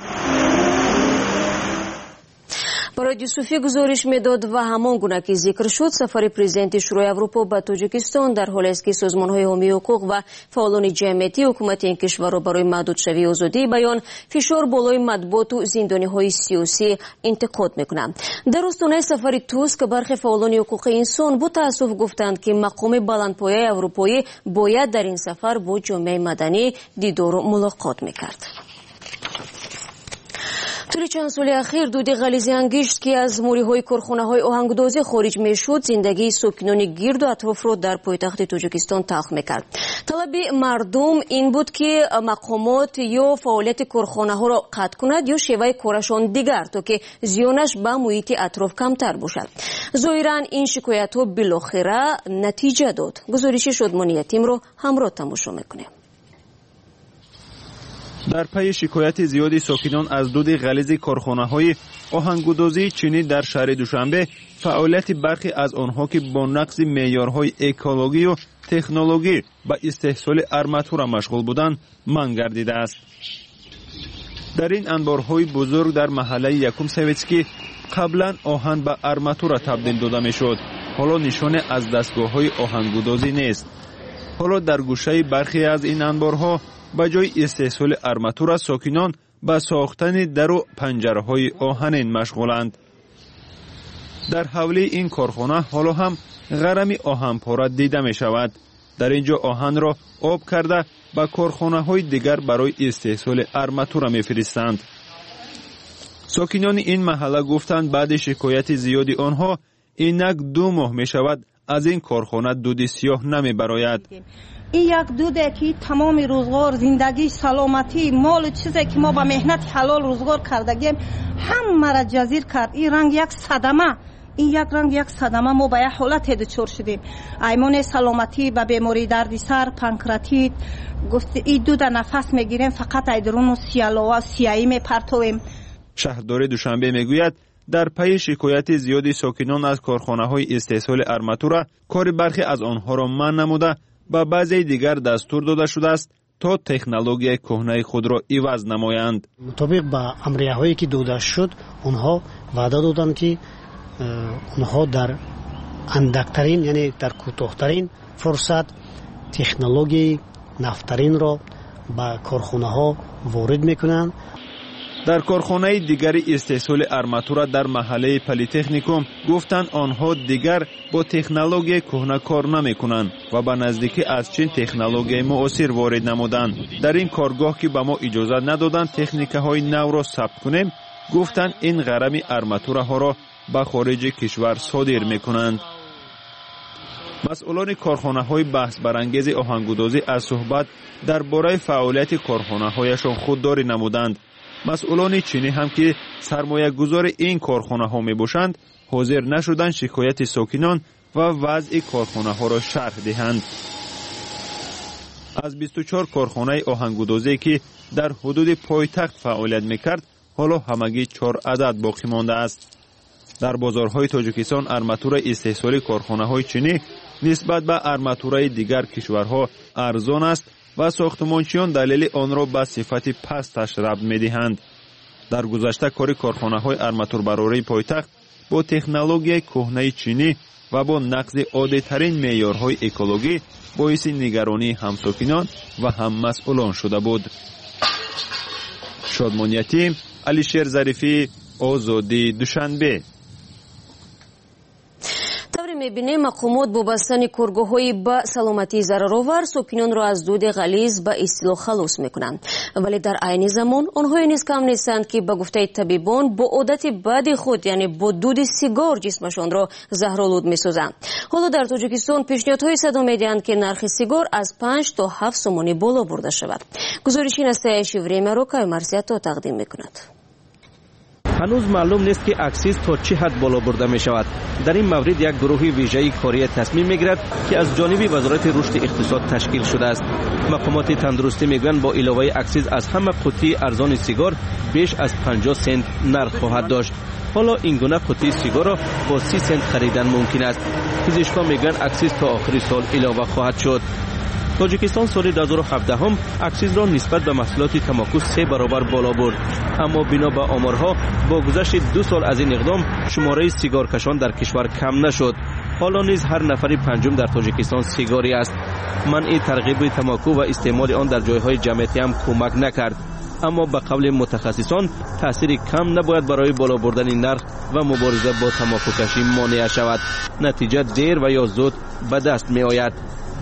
барои Юсуфӣ гузориш медод ва ҳамон гуна ки зикр шуд, сафари президенти Шӯрои Аврупо ба Тоҷикистон дар ҳоле аст ки созмонҳои ҳомии ҳуқуқ ва фаъолони ҷамъиятии ҳукумати ин кишварро барои маҳдудшавии озодии баён, фишор болои матбуоту зиндониҳои сиёсӣ интиқод мекунанд. дар остонаи сафари Туск бархе фаъолони ҳуқуқи инсон бо таассуф гуфтанд ки мақоми баландпояи аврупоӣ бояд дар ин сафар бо ҷомеаи маданӣ дидору мулоқот мекард. طول چند سال اخیر دود غلیظی انگشت که از موریهای کارخانه‌های آهنگدازی خارج میشد زندگی ساکنان گرد و اطراف را در پایتخت تاجیکستان تلخ میکرد. طلب مردم این بود که مقامات یا فعالیت کارخانه‌ها را قطع کند یا شیوه کارشان دیگر تا که زیانش به محیط اطراف کمتر باشد. ظاهراً این شکایت‌ها بالاخره نتیجه داد. گزارش شادمانی یتیم را همراه تماشا میکنیم. در پی شکایت زیادی ساکنان از دود غلیظ کارخانه‌های آهنگودازی چینی در شهر دوشنبه، فعالیت برخی از آنها که با نقض معیارهای اکولوژی و تکنولوژی با استحصال آرماتور مشغول بودند منع گردیده است. در این انبارهای بزرگ در محله یکم سویتسکی قبلا آهن به آرماتور تبدیل داده میشد. حالا نشانه از دستگاه‌های آهنگودازی نیست. حالا در گوشه برخی از این انبارها با جای استحصال آرماتور ساکنان با ساختن در و پنجره‌های آهنین مشغولند. در حوله این کارخانه حالا هم غرم آهن پاره دیده می شود. در اینجا آهن را آب کرده با کارخانه‌های دیگر برای استحصال آرماتور می فرستند. ساکنان این محله گفتند بعد شکایت زیادی آنها اینک دو ماه می شود از این کارخانه دود سیاه نمی براید. این یک دوده که تمام روزگار زندگی سلامتی مال چیزی که ما با مهنت حلال روزگار کردگیم همه را جزیر کرد. این رنگ یک صدمه این یک رنگ یک صدمه ما به یک حالت دچار شدیم. ایمان سلامتی به بیماری درد سر، پانکراتیت، گفت این دوده نفس میگیریم فقط ایدرون و سیالو و سیایی میپرتویم. شهردار دوشنبه میگوید در پی شکایت زیادی ساکنان از کارخانه‌های استحصال آرماتور کار برخی از آنها را منع نموده با بعضی دیگر دستور داده شده است تا تکنولوژی کهنه خود را عوض نمایند. مطابق با امریه‌هایی که داده شد آنها وعده دادند که آنها در اندکترین یعنی در کوتاه‌ترین فرصت تکنولوژی نفترین را با کارخانه‌ها وارد میکنند. در کارخانه دیگری استحصال آرماتور در محله پلی‌تکنیکوم گفتند آنها دیگر با تکنولوژی کهنه کار نمی‌کنند و با نزدیکی از چین تکنولوژی معاصر وارد نمودند. در این کارگاه که به ما اجازه ندادند تکنیک‌های نو را ثبت کنیم، گفتند این غرم آرماتورها را به خارج کشور صادر می‌کنند. مسئولان کارخانه‌های بحث برانگیز آهنگودازی از صحبت درباره فعالیت کارخانه‌هایشان خودداری نمودند. مسئولان چینی هم که سرمایه گذار این کارخانه ها می باشند حاضر نشدند شکایت ساکنان و وضع کارخانه ها را شرح دهند. از بیست و چهار کارخانه آهنگودازی که در حدود پایتخت فعالیت می کرد حالا همگی چهار عدد باقی مانده است. در بازارهای تاجیکستان آرماتور استحصالی کارخانه های چینی نسبت به آرماتورهای دیگر کشورها ارزان است و ساختمانچیان دلیل آن را به صفت پستش ربط می‌دهند. در گذشته کار کارخانه‌های آرماتور برای پایتخت با تکنولوژی کهنه چینی و با نقض عادی‌ترین معیارهای اکولوژی باعث نگرانی همساکنان و هم مسئولان شده بود. شادمان یتیم، علیشیر ظریفی، آزادی، دوشنبه. دور میبینیم مقامات با بستن کارگاه‌های با سلامتی ضررآور ساکنان را از دود غلیظ به اصطلاح خلاص میکنند، ولی در عین زمان آنها نیز کم نیستند که به گفته طبیبان با عادت بد خود یعنی با دود سیگار جسمشان را زهرآلود میسازند. حالا در تاجیکستان پیشنهادهای صدا میدهند که نرخ سیگار از پنج تا هفت سومانی بالا برده شود. گزارش نستایش وریمه را که مرسیت تقدیم میکند. هنوز معلوم نیست که اکسیز تا چه حد بالا برده می شود. در این مورد یک گروه ویژه‌ای کاری تصمیم میگیرد که از جانب وزارت رشد اقتصاد تشکیل شده است. مقامات تندرستی میگویند با علاوه اکسیز از همه قوطی ارزان سیگار بیش از پنجاه سنت نرخ خواهد داشت. حالا این گونه قوطی سیگار را با سی سنت خریدن ممکن است. پزشکان میگویند اکسیز تا آخر سال علاوه خواهد شد. تاجیکستان سال دو هزار و هفده هم اکسیز را نسبت به محصولات تنباکو سه برابر بالا برد، اما بنا به آمارها با گذشت دو سال از این اقدام شماره سیگارکشان در کشور کم نشد. حالا نیز هر نفر پنجم در تاجیکستان سیگاری است. منع ترغیب تنباکو و استعمال آن در جایهای جمعیتی هم کمک نکرد، اما به قول متخصصان تأثیر کم نباید برای بالا بردن نرخ و مبارزه با تنباکو کشی مانع شود. نتیجه دیر و یا زود به دست می آید.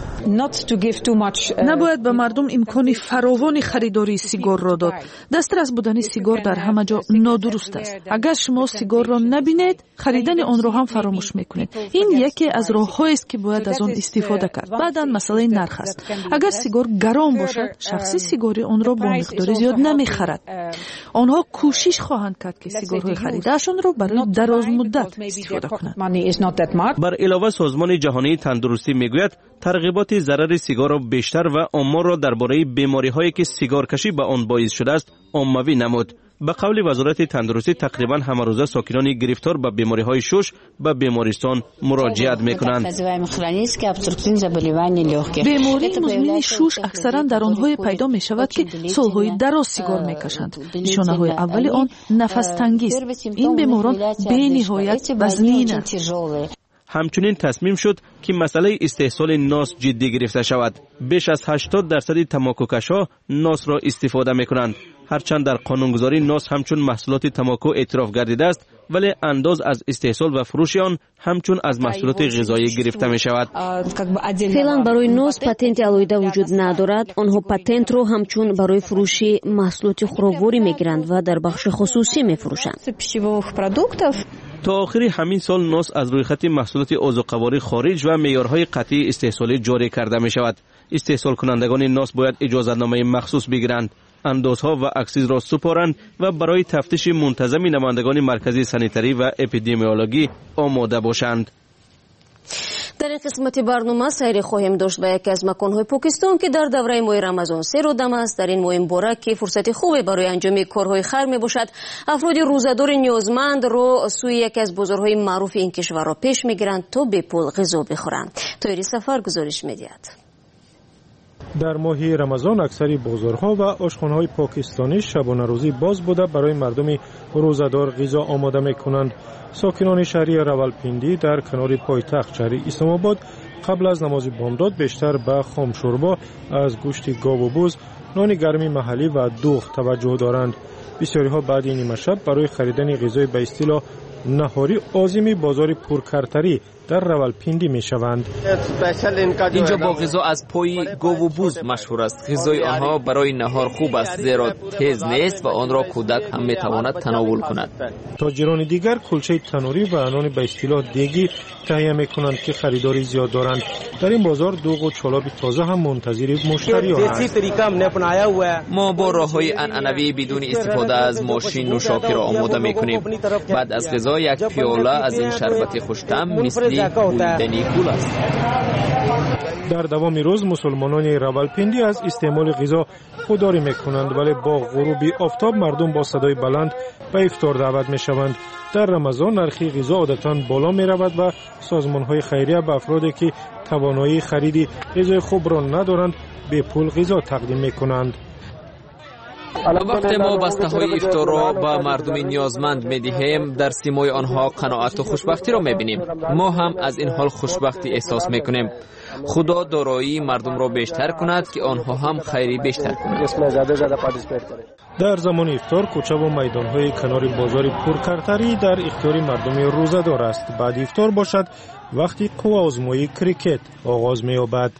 نباید به مردم امکان فراوان خریداری سیگار را داد. دسترس بودن سیگار در همه جا نادرست است. اگر شما سیگار را نبینید، خریدن آن را هم فراموش میکنید. این یکی از راه‌هایی است که باید از آن استفاده کرد. بعداً مسئله نرخ است. اگر سیگار گران باشد، شخصی سیگاری آن را با مقدار زیاد نمیخرد. آنها کوشش خواهند کرد که سیگارهای خریده‌شان را برای دراز مدت استفاده کنند. بر علاوه سازمان جهانی تندرستی میگوید ترغیبات ضرر سیگار را بیشتر و آمار را درباره بیماری‌هایی که سیگار کشی به آن باعث شده است عمومی نمود. به قول وزارت تندرستی تقریبا همه روزه ساکنان گرفتار به بیماری‌های شش به بیمارستان مراجعت می‌کنند. بیماری مزمن شش اکثرا در آنهای پیدا می‌شود که سال‌های دراز سیگار می‌کشند. نشانه‌های اولی آن نفس تنگی است. این بیماران بی‌نهایت وزنینند. همچنین تصمیم شد که مسئله استحصال ناس جدی گرفته شود. بیش از هشتاد درصد تنباکوکش‌ها ناس را استفاده می‌کنند. هرچند در قانونگذاری ناس همچون محصولات تنباکو اعتراف گردیده است، ولی انداز از استحصال و فروش آن همچون از محصولات غذایی گرفته می شود. فعلا برای ناس پتنت علایده وجود ندارد. آنها پتنت را همچون برای فروش محصولات خوراکواری میگیرند و در بخش خصوصی میفروشند. تا آخر همین سال ناس از روی خط محصولات عضوقواری خارج و معیارهای قطعی استحصالی جاری کرده می شود. استحصال کنندگان ناس باید اجازه‌نامه مخصوص بگیرند، اندازها و اکسیز را سپارند و برای تفتیش منتظم نمایندگان مرکزی سانیتری و اپیدمیولوژی آماده باشند. در این قسمت برنامه سیر خواهیم داشت به یکی از مکان‌های پاکستان که در دوره ماه رمضان سیر و دم است. در این ماه مبارک که فرصت خوبی برای انجام کارهای خیر میباشد، افراد روزه‌دار نیازمند را سوی یکی از بازارهای معروف این کشور را پیش میگیرند تا به پول غذا بخورند. طاهری سفر گزارش میدهد. در ماه رمضان اکثر بازارها و آشخانه‌های پاکستانی شبانه روزی باز بوده برای مردم روزه‌دار غذا آماده می‌کنند. ساکنان شهری راولپیندی در کنار پایتخت شهر اسلام آباد قبل از نماز بامداد بیشتر به خام شوربا از گوشت گاو و بز، نان گرمی محلی و دوغ توجه دارند. بسیاری‌ها بعد این نیمه شب برای خریدن غذای به اصطلاح نهاری عازم بازار پرکرتری در راولپیندی می شوند. اینجا با غذا از پای گاو و بز مشهور است. غذای آنها برای نهار خوب است زیرا تیز نیست و آن را کودک هم می تواند تناول کند. تاجران دیگر کلچه تنوری و نان به اصطلاح دیگی تهیه می کنند که خریداری زیاد دارند. در این بازار دوغ و چالاب تازه هم منتظر مشتری هستند. ما با راه‌های عنعنوی بدون استفاده از ماشین نوشاکی را آماده می کنیم. بعد از غذا یک پیاله از این شربت خوش‌طعم مثل بولیدنی گل است. در دوام روز مسلمانان راولپیندی از استعمال غذا خودداری میکنند، ولی با غروب آفتاب مردم با صدای بلند به افطار دعوت میشوند. در رمضان نرخ غذا عادتاً بالا می رود و سازمان های خیریه به افرادی که توانایی خرید غذای خوب را ندارند به پول غذا تقدیم میکنند. وقتی ما بسته های افطار را به مردم نیازمند می دهیم در سیمای آنها قناعت و خوشبختی را می بینیم. ما هم از این حال خوشبختی احساس می کنیم. خدا دارایی مردم را بیشتر کند که آنها هم خیری بیشتر کنند. در زمان افطار کوچه و میدان‌های کنار بازار پرکرتری در اختیار مردم روزدار است. بعد افطار باشد وقتی قوا آزمایی کریکت آغاز می‌یابد.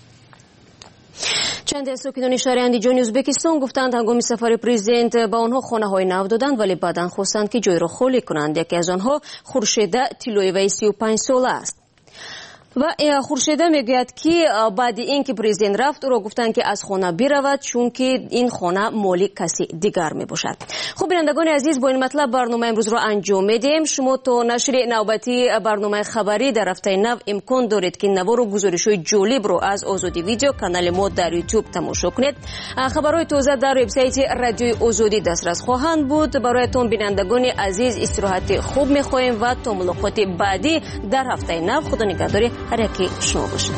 چند از ساکنان شهر اندیجان ازبکستان گفتند هنگام سفر پرزیدنت به آنها خانه‌های نو دادند ولی بعداً خواستند که جای را خالی کنند. یکی از آنها خورشیده تیلویوی سی و پنج ساله است. و خورشیده میگوید که بعد اینکه پرزیدنت رفت او را گفتند که از خانه برود چون که این خانه مالی کسی دیگر می باشد. خب بینندگان عزیز با این مطلب برنامه امروز را انجام میدیم. شما تا نشر نوبتی برنامه خبری در هفته نو امکان دارید که نوار و گزارش‌های جالب رو از آزادی ویدیو کانال ما در یوتیوب تماشا کنید. خبرهای تازه در وبسایت رادیوی آزادی دسترس خواهند بود. برایتان بینندگان عزیز استراحت خوب می‌خواهیم و تا ملاقات بعدی در هفته نو. خدا نگهدار هر یکی شما باشد.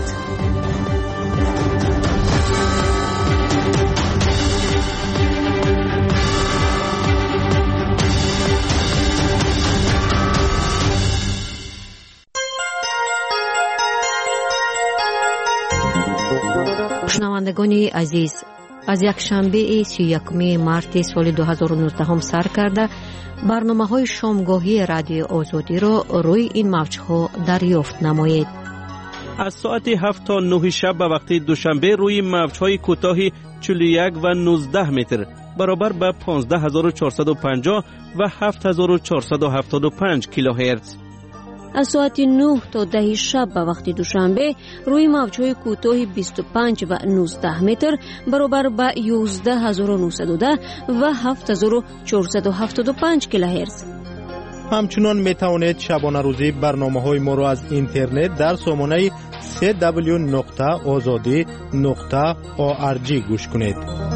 شنوندگان عزیز، از یک شنبه سی و یکم مارت سال دو هزار و نوزده هم سر کرده برنامه‌های شامگاهی رادیو آزادی را روی این موج‌ها دریافت نمایید. از ساعت هفت تا نه شب به وقت دوشنبه روی موج‌های کوتاه چهل و یک و نوزده متر برابر به پانزده هزار و چهارصد و پنجاه و هفت هزار و چهارصد و هفتاد و پنج کیلوهرتز. از ساعت نه تا ده شب به وقت دوشنبه روی موج‌های کوتاه بیست و پنج و نوزده متر برابر به یازده هزار و نهصد و ده و هفت هزار و چهارصد و هفتاد و پنج کیلوهرتز. همچنان می توانید شبانه روزی برنامه های ما را از اینترنت در سامانه سه دبلیو نقطه آزادی نقطه او آر جی گوش کنید.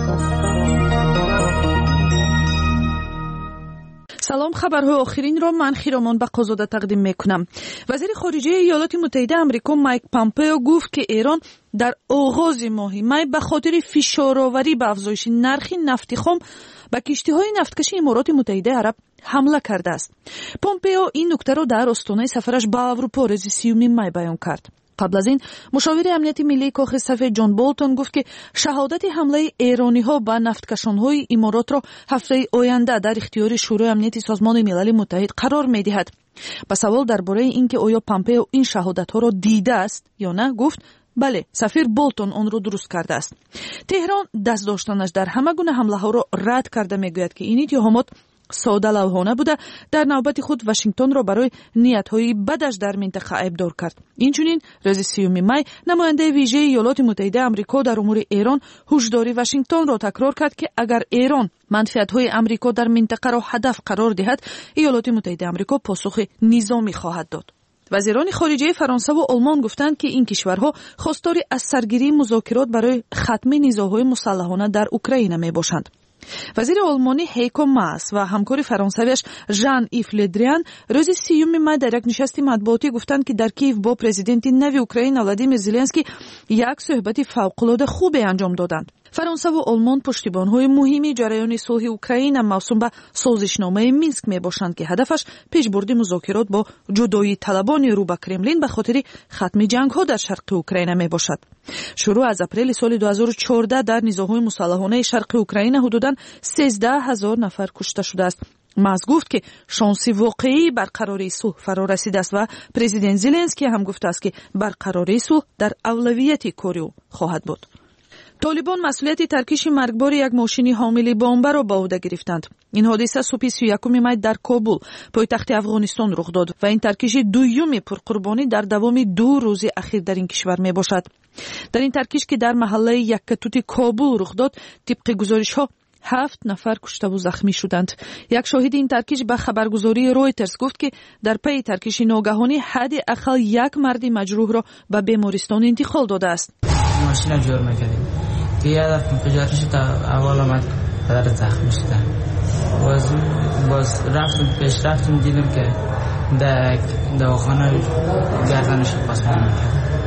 سلام، خبرهای آخرین را من خیرامان بقازاده تقدیم میکنم. وزیر خارجه ایالات متحده آمریکا مایک پامپئو گفت که ایران در آغاز ماه می به خاطر فشارآوری به افزایش نرخ نفت خام به کشتی‌های نفتکشی امارات متحده عرب حمله کرده است. پامپئو این نکته را در آستانه سفرش به اروپا روز سیوم می بیان کرد. قبل از این مشاور امنیت ملی کاخ سفید جان بولتون گفت که شهادت حمله ایرانی‌ها به نفتکشان‌های امارات را هفته آینده در اختیار شورای امنیت سازمان ملل متحد قرار می‌دهد. به سوال درباره اینکه آیا پامپئو این شهادت‌ها را دیده است یا نه گفت بله، سفیر بولتون آن را درست کرده است. تهران دست داشتنش در همه گونه حمله‌ها را رد کرده میگوید که این اتهامات ساده لوحانه بوده. در نوبت خود واشنگتن را برای نیت‌های بدش در منطقه ابدار کرد. اینچنین روز سیوم می نماینده ویژه ایالات متحده آمریکا در امور ایران هشداری واشنگتن را تکرار کرد که اگر ایران منفعت‌های آمریکا در منطقه را هدف قرار دهد، ایالات متحده آمریکا پاسخ نظامی خواهد داد. وزیران خارجه فرانسه و آلمان گفتند که این کشورها خواستار از سرگیری مذاکرات برای ختم نزاع‌های مسلحانه در اوکراین میباشند. وزیر آلمانی هیکو ماس و همکار فرانسویش ژان ایف لدریان روز سیوم می در یک نشست مطبوعاتی گفتند که در کیف با پرزیدنت نوی اوکراین ولادیمیر زلنسکی یک صحبت فوق‌العاده خوب انجام دادند. فرانسه و آلمان پشتیبان‌های مهمی جریان صلح اوکراین موسوم به سازشنامه مینسک میباشند که هدفش پیشبرد مذاکرات با جدایی طلبان رو به کرملین به خاطر ختم جنگ‌ها در شرق اوکراین میباشد. شروع از اپریل سال دو هزار و چهارده در نزاع‌های مسلحانه شرق اوکراین حدوداً سیزده هزار نفر کشته شده است. ماس گفت که شانسی واقعی برقراری صلح فرا رسیده است و پرزیدنت زلنسکی هم گفته است که برقراری صلح در اولویت کاری او خواهد بود. طالبان مسئولیت ترکیش مرگبار یک ماشین حامل بمب را به عهده گرفتند. این حادثه صبح سی و یکم می در کابل پایتخت افغانستان رخ داد و این ترکیش دوم پرقربانی در دوام دو روز اخیر در این کشور می باشد. در این ترکیش که در محله یکتوت کابل رخ داد، طبق گزارش‌ها هفت نفر کشته و زخمی شدند. یک شاهد این ترکیش به خبرگزاری رویترز گفت که در پی ترکیش ناگهانی حداقل یک مرد مجروح را به بیمارستان انتقال داده است. ماشین جور می‌کردیم. دیگه انفجارش تا اول آمد پدر زخمی شده. باز باز رفتم پیش رفتم دیدم که در دواخانه گردنش پاس می‌کرد.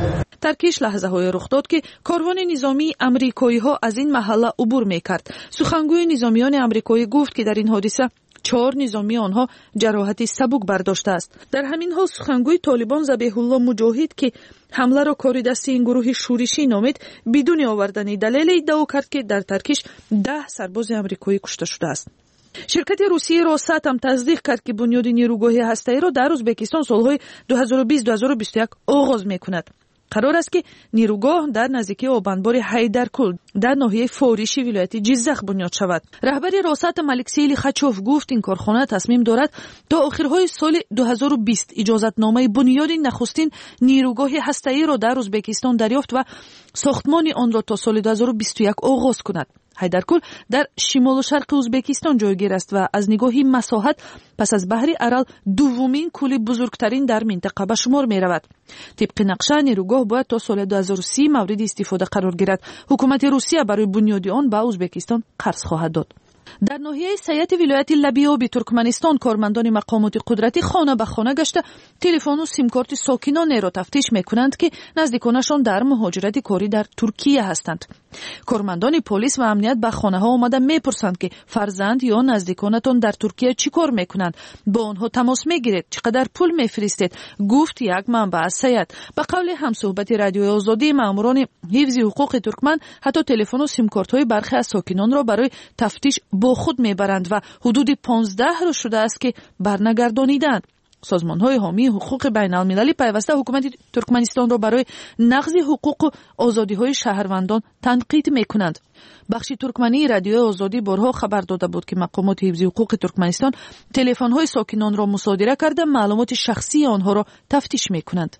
ترکیش لحظه های رخ داد که کاروان نظامی امریکایی ها از این محله عبور میکرد. سخنگوی نظامیان امریکایی گفت که در این حادثه چهار نظامی آنها جراحت سبک برداشته است. در همین حال سخنگوی طالبان ذبیح الله مجاهد که حمله را کار دستی این گروه شورشی نامید، بدون آوردن دلیل ادعا کرد که در ترکیش ده سرباز امریکایی کشته شده است. شرکت روسیه روسات هم تصدیق کرد که بنیاد نیروگاه هسته‌ای را در ازبکستان سالهای دو هزار و بیست تا دو هزار و بیست و یک آغاز می‌کند. قرار است که نیروگاه در نزدیکی آبانبار حیدرکول در ناحیه فاریشی ولایت جیزخ بنیاد شود. رهبر روسات ملک سیلی خچوف گفت این کارخانه تصمیم دارد تا آخرهای سال دو هزار و بیست اجازتنامه بنیاد نخستین نیروگاه هسته‌ای را در ازبکستان دریافت و ساختمان آن را تا سال دو هزار و بیست و یک آغاز کند. حیدرکول در شمال و شرق ازبکستان جایگیر است و از نگاه مساحت پس از بحر ارال دومین کل بزرگترین در منطقه به شمار می رود. طبق نقشه نیروگاه باید تا سال دو هزار و سی مورد استفاده قرار گیرد. حکومت روسیه برای بنیاد آن به ازبکستان قرض خواهد داد. در ناحیه سیات ولایت لبیاب ترکمنستان کارمندان مقامات قدرتی خانه به خانه گشته تلفن و سیم کارت ساکنان را تفتیش میکنند که نزدیکانشان در مهاجرت کاری در ترکیه هستند. کارمندان پلیس و امنیت به خانه ها آمده میپرسند که فرزند یا نزدیکانتان در ترکیه چی کار میکنند، با آنها تماس میگیرید، چقدر پول میفرستید. گفت یک منبع از سیات. به قول همصحبت رادیوی آزادی، ماموران حفظ حقوق ترکمن حتی تلفن و سیم کارت های برخی از ساکنان را برای تفتیش با خود میبرند و حدود پانزده رو شده است که برنگردانیدند. سازمان‌های حامی حقوق بین‌المللی پیوسته حکومت ترکمنستان را برای نقض حقوق و آزادی‌های شهروندان تنقید می‌کنند. بخش ترکمنی رادیوی آزادی بارها خبر داده بود که مقامات حفظ حقوق ترکمنستان تلفن‌های ساکنان را مصادره کرده معلومات شخصی آنها را تفتیش می‌کنند.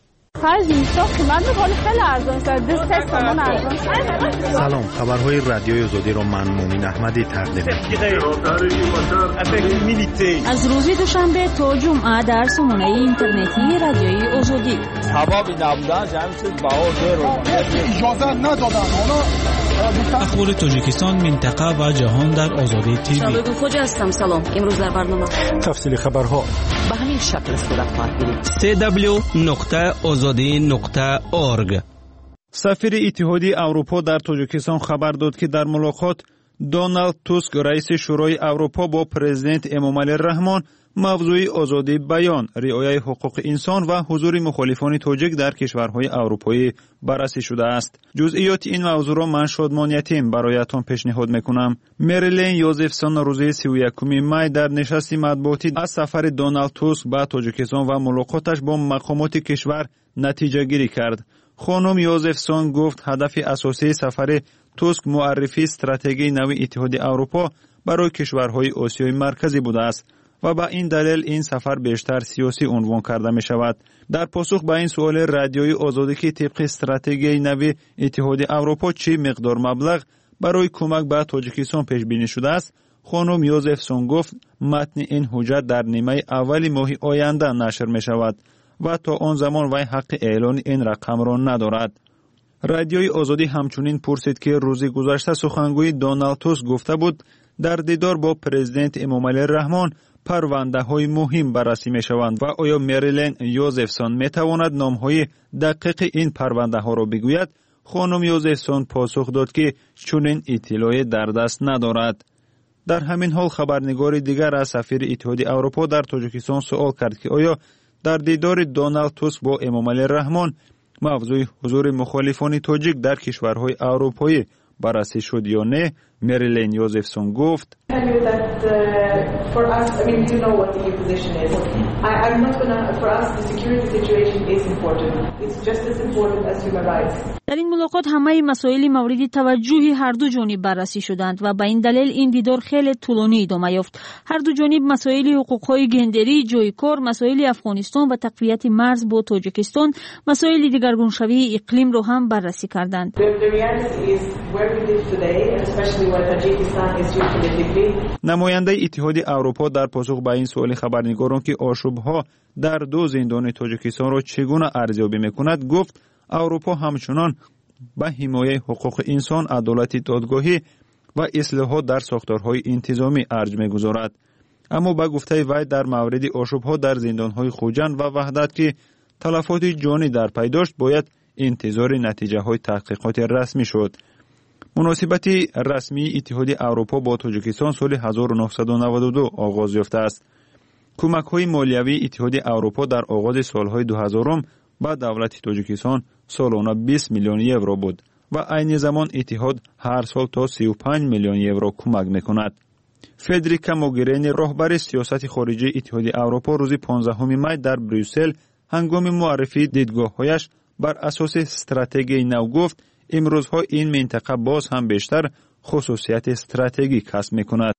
سلام، خبرهای رادیوی آزادی را من مومن احمدی تقدیم می‌کنم. از روز دوشنبه تا جمعه در سامانه اینترنتی رادیوی آزادی. سبب نبودن جمعیت بهار اجازه ندادن. اخبار تاجیکستان، منطقه و جهان در آزادی تیوی. شباب خوجا هستم. سلام. امروز در برنامه تفصیل خبرها به همین شکل صورت خواهد گرفت. سی دبلیو نقطه آزادی نقطه اورگ. سفیر اتحادیه اروپا در تاجیکستان خبر داد که در ملاقات دونالد توسک رئیس شورای اروپا با پرزیدنت امامعلی رحمان موضوع آزادی بیان، رعایت حقوق انسان و حضور مخالفان تاجیک در کشورهای اروپایی بررسی شده است. جزئیات این موضوع را من شادمانیتیم برایتان پیشنهاد میکنم. مریلین یوزفسون روز سی و یکم می در نشست مطبوعاتی از سفر دونالد توسک به تاجیکستان و ملاقاتش با مقامات کشور نتیجه گیری کرد. خانم یوزفسون گفت هدف اساسی سفر توسک معرفی استراتژی نو اتحادیه اروپا برای کشورهای آسیای مرکزی بوده است و با این دلیل این سفر بیشتر سیاسی عنوان کرده می شود. در پاسخ به این سوال رادیوی آزادی که طبق استراتژی نو اتحادیه اروپا چه مقدار مبلغ برای کمک به تاجیکستان پیش بینی شده است، خانم یوزفسون گفت متن این حجت در نیمه اول ماه آینده نشر می شود و تا آن زمان وی حق اعلان این رقم را ندارد. رادیوی آزادی همچنین پرسید که روز گذشته سخنگوی دونالد توسک گفته بود در دیدار با پرزیدنت امامعلی رحمان پرونده های مهم بررسی می شوند و آیا مریلین یوزفسون می تواند نام های دقیق این پرونده ها را بگوید؟ خانم یوزفسون پاسخ داد که چنین اطلاعی در دست ندارد. در همین حال خبرنگار دیگر از سفیر اتحادیه اروپا در تاجیکستان سوال کرد که آیا در دیدار دونالد توسک با امامعلی رحمان موضوع حضور مخالفان تاجیک در کشورهای اروپایی بررسی شد یا نه. مریلین یوزفسون گفت در این ملاقات همه مسائل مورد توجه هر دو جانب بررسی شدند و به این دلیل این دیدار خیلی طولانی ادامه یافت. هر دو جانب مسائل حقوق‌های گندری، جای کار، مسائل افغانستان و تقویت مرز با تاجیکستان، مسائل دیگرگونشوی اقلیم را هم بررسی کردند. نماینده اتحادیه اروپا در پاسخ به این سوال خبرنگاران که آشوب‌ها در دو زندان تاجیکستان را چگونه ارزیابی می‌کند گفت اروپا همچنان به حمایت حقوق انسان، عدالت دادگاهی و اصلاحات در ساختارهای انتظامی ارج می‌گذارد. اما به گفته وی در مورد آشوب‌ها در زندان‌های خوجند و وحدت که تلفات جانی در پی داشت باید انتظار نتیجه های تحقیقات رسمی شد. مناسبت رسمی اتحادیه اروپا با تاجیکستان سال هزار و نهصد و نود و دو آغاز یافته است. کمک های مالیوی اتحادیه اروپا در آغاز سالهای دو هزار به دولت تاجیکستان سالانه بیست میلیون یورو بود و عین زمان اتحاد هر سال تا سی و پنج میلیون یورو کمک میکند. فدریکا موگرینی رهبر سیاست خارجی اتحادیه اروپا روز پانزدهم می در بریوسل هنگام معرفی دیدگاه‌هایش بر اساس استراتژی نو گفت امروزها این منطقه باز هم بیشتر خصوصیت استراتژیک کسب میکند.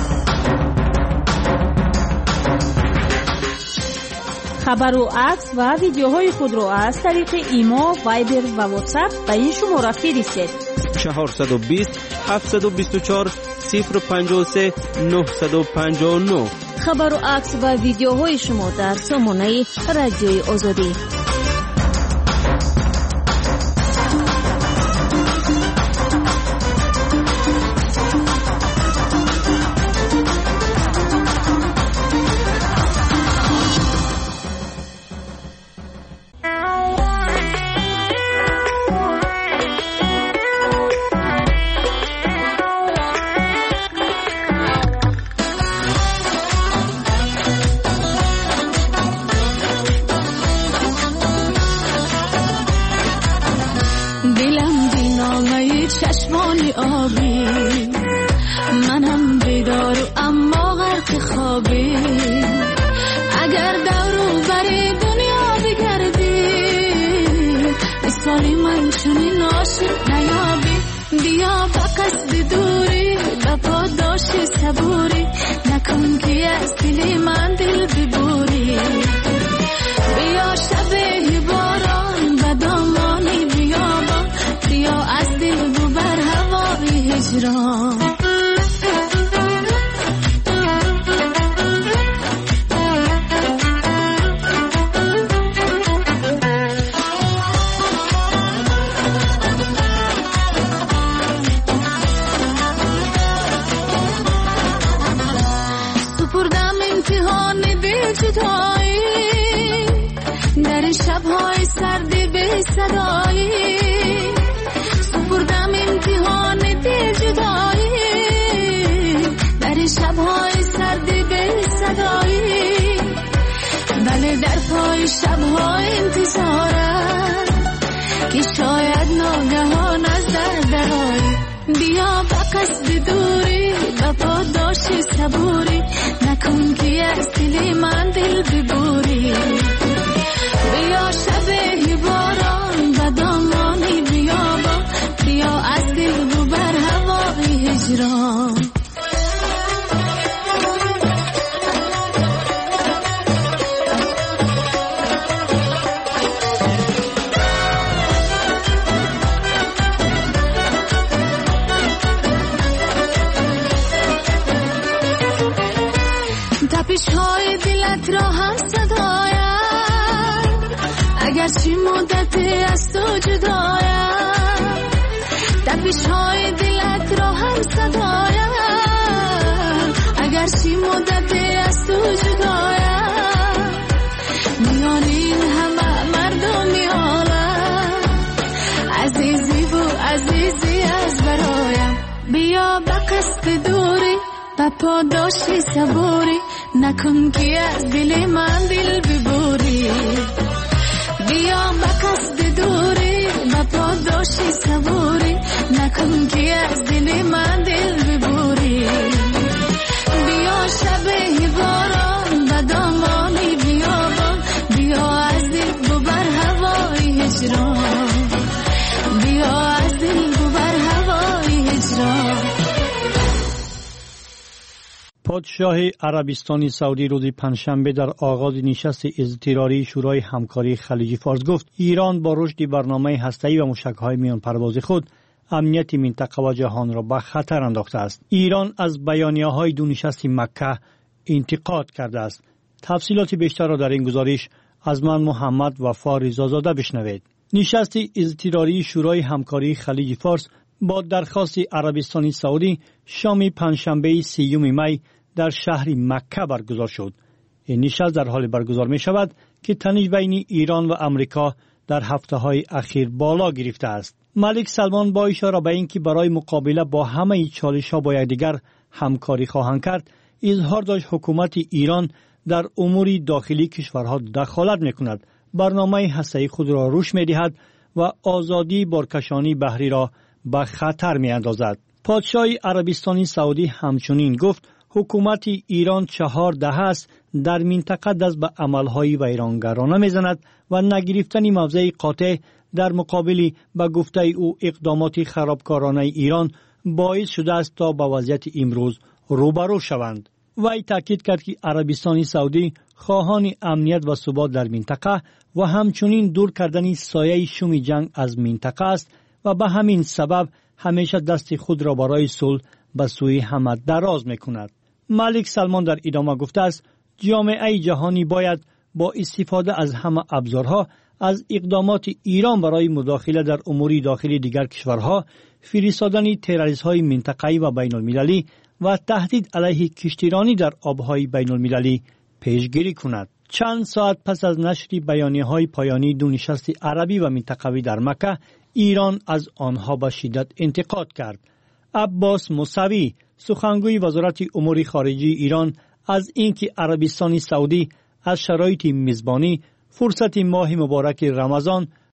خبر و عکس و ویدیوهای خود را از طریق ایما، وایبر و واتساپ به این شماره فرستید. چهارصد و بیست هفتصد و بیست و چهار صفر پنجاه و سه نهصد و پنجاه و نه. خبر و عکس و ویدیوهای شما در سامانه رادیوی آزادی. چشمانی آبی منم بیدار اما غرق خوابی اگر دورو بری دنیا بگردی مثالی من چنین عاشق نیابی بیا با قصد دوری با پاداش صبوری نکن که از دل من دل ببوری بیا شب باران و دامانی بیابان بیا از دل ببر هوای هجران سپردم امتحان دل جدایی در شب‌های سردی به صدایی سپردم امتحان دل جدایی در شب‌های سردی به صدایی بله در پای شب‌های انتظارم که شاید ناگهان از در درآیی بیا با قصد دوری با پاداش صبوری نکن که از دل من دل ببوری بیا شب باران و دامانی بیابان بیا از دل ببر هوای هجران تپش های دلت را هم صدایم اگر چی مدت از تو جدایم تپش های دلت را هم صدایم اگر چی مدت از تو جدایم میان این همه مردمی عالم عزیزی و عزیزی از برایم بیا با قصد دوری با پاداشی صبوری نکن که از دل من دل ببوری بیا با قصد دوری با پاداشی صبوری نکن که از دل من دل ببوری بیا شب باران و دامانی بیابان بیا از دل ببر هوای هجران بیا از دل ببر هوای هجران. پادشاه عربستان سعودی روز پنجشنبه در آغاز نشست اضطراری شورای همکاری خلیج فارس گفت ایران با رشد برنامه هسته‌ای و موشک‌های میان پرواز خود امنیت منطقه و جهان را به خطر انداخته است. ایران از بیانیه‌های دو نشست مکه انتقاد کرده است. تفصیلات بیشتر را در این گزارش از من محمد وفا رضازاده بشنوید. نشست اضطراری شورای همکاری خلیج فارس با درخواست عربستان سعودی شام پنجشنبه سیوم می در شهر مکه برگزار شد. این نشست در حال برگزار می شود که تنش بین ایران و امریکا در هفته های اخیر بالا گرفته است. ملک سلمان با اشاره به اینکه برای مقابله با همه چالش ها با یکدیگر همکاری خواهند کرد، اظهار داشت حکومت ایران در امور داخلی کشورها دخالت میکند، برنامه هسته‌ای خود را روش میدهد و آزادی بارکشانی بحری را به خطر میاندازد. پادشاه عربستان سعودی همچنین گفت حکومت ایران چهار دهه است در منطقه دست به عملهای ویرانگرانه میزند و نگرفتن موضع قاطع در مقابل به گفته او اقدامات خرابکارانه ایران باعث شده است تا به وضعیت امروز روبرو شوند. وی تاکید کرد که عربستان سعودی خواهان امنیت و ثبات در منطقه و همچنین دور کردن سایه شوم جنگ از منطقه است و به همین سبب همیشه دست خود را برای صلح به سوی همه دراز میکند. ملک سلمان در ادامه گفته است جامعه جهانی باید با استفاده از همه ابزارها از اقدامات ایران برای مداخله در امور داخلی دیگر کشورها، فرستادن تروریست‌های منطقه‌ای و بین المللی و تهدید علیه کشتیرانی در آبهای بین المللی پیشگیری کند. چند ساعت پس از نشر بیانیه‌های پایانی دو نشست عربی و منطقوی در مکه، ایران از آنها به شدت انتقاد کرد. عباس موسوی، سخنگوی وزارت امور خارجه ایران، از اینکه عربستان سعودی از شرایط میزبانی فرصت ماه مبارک رمضان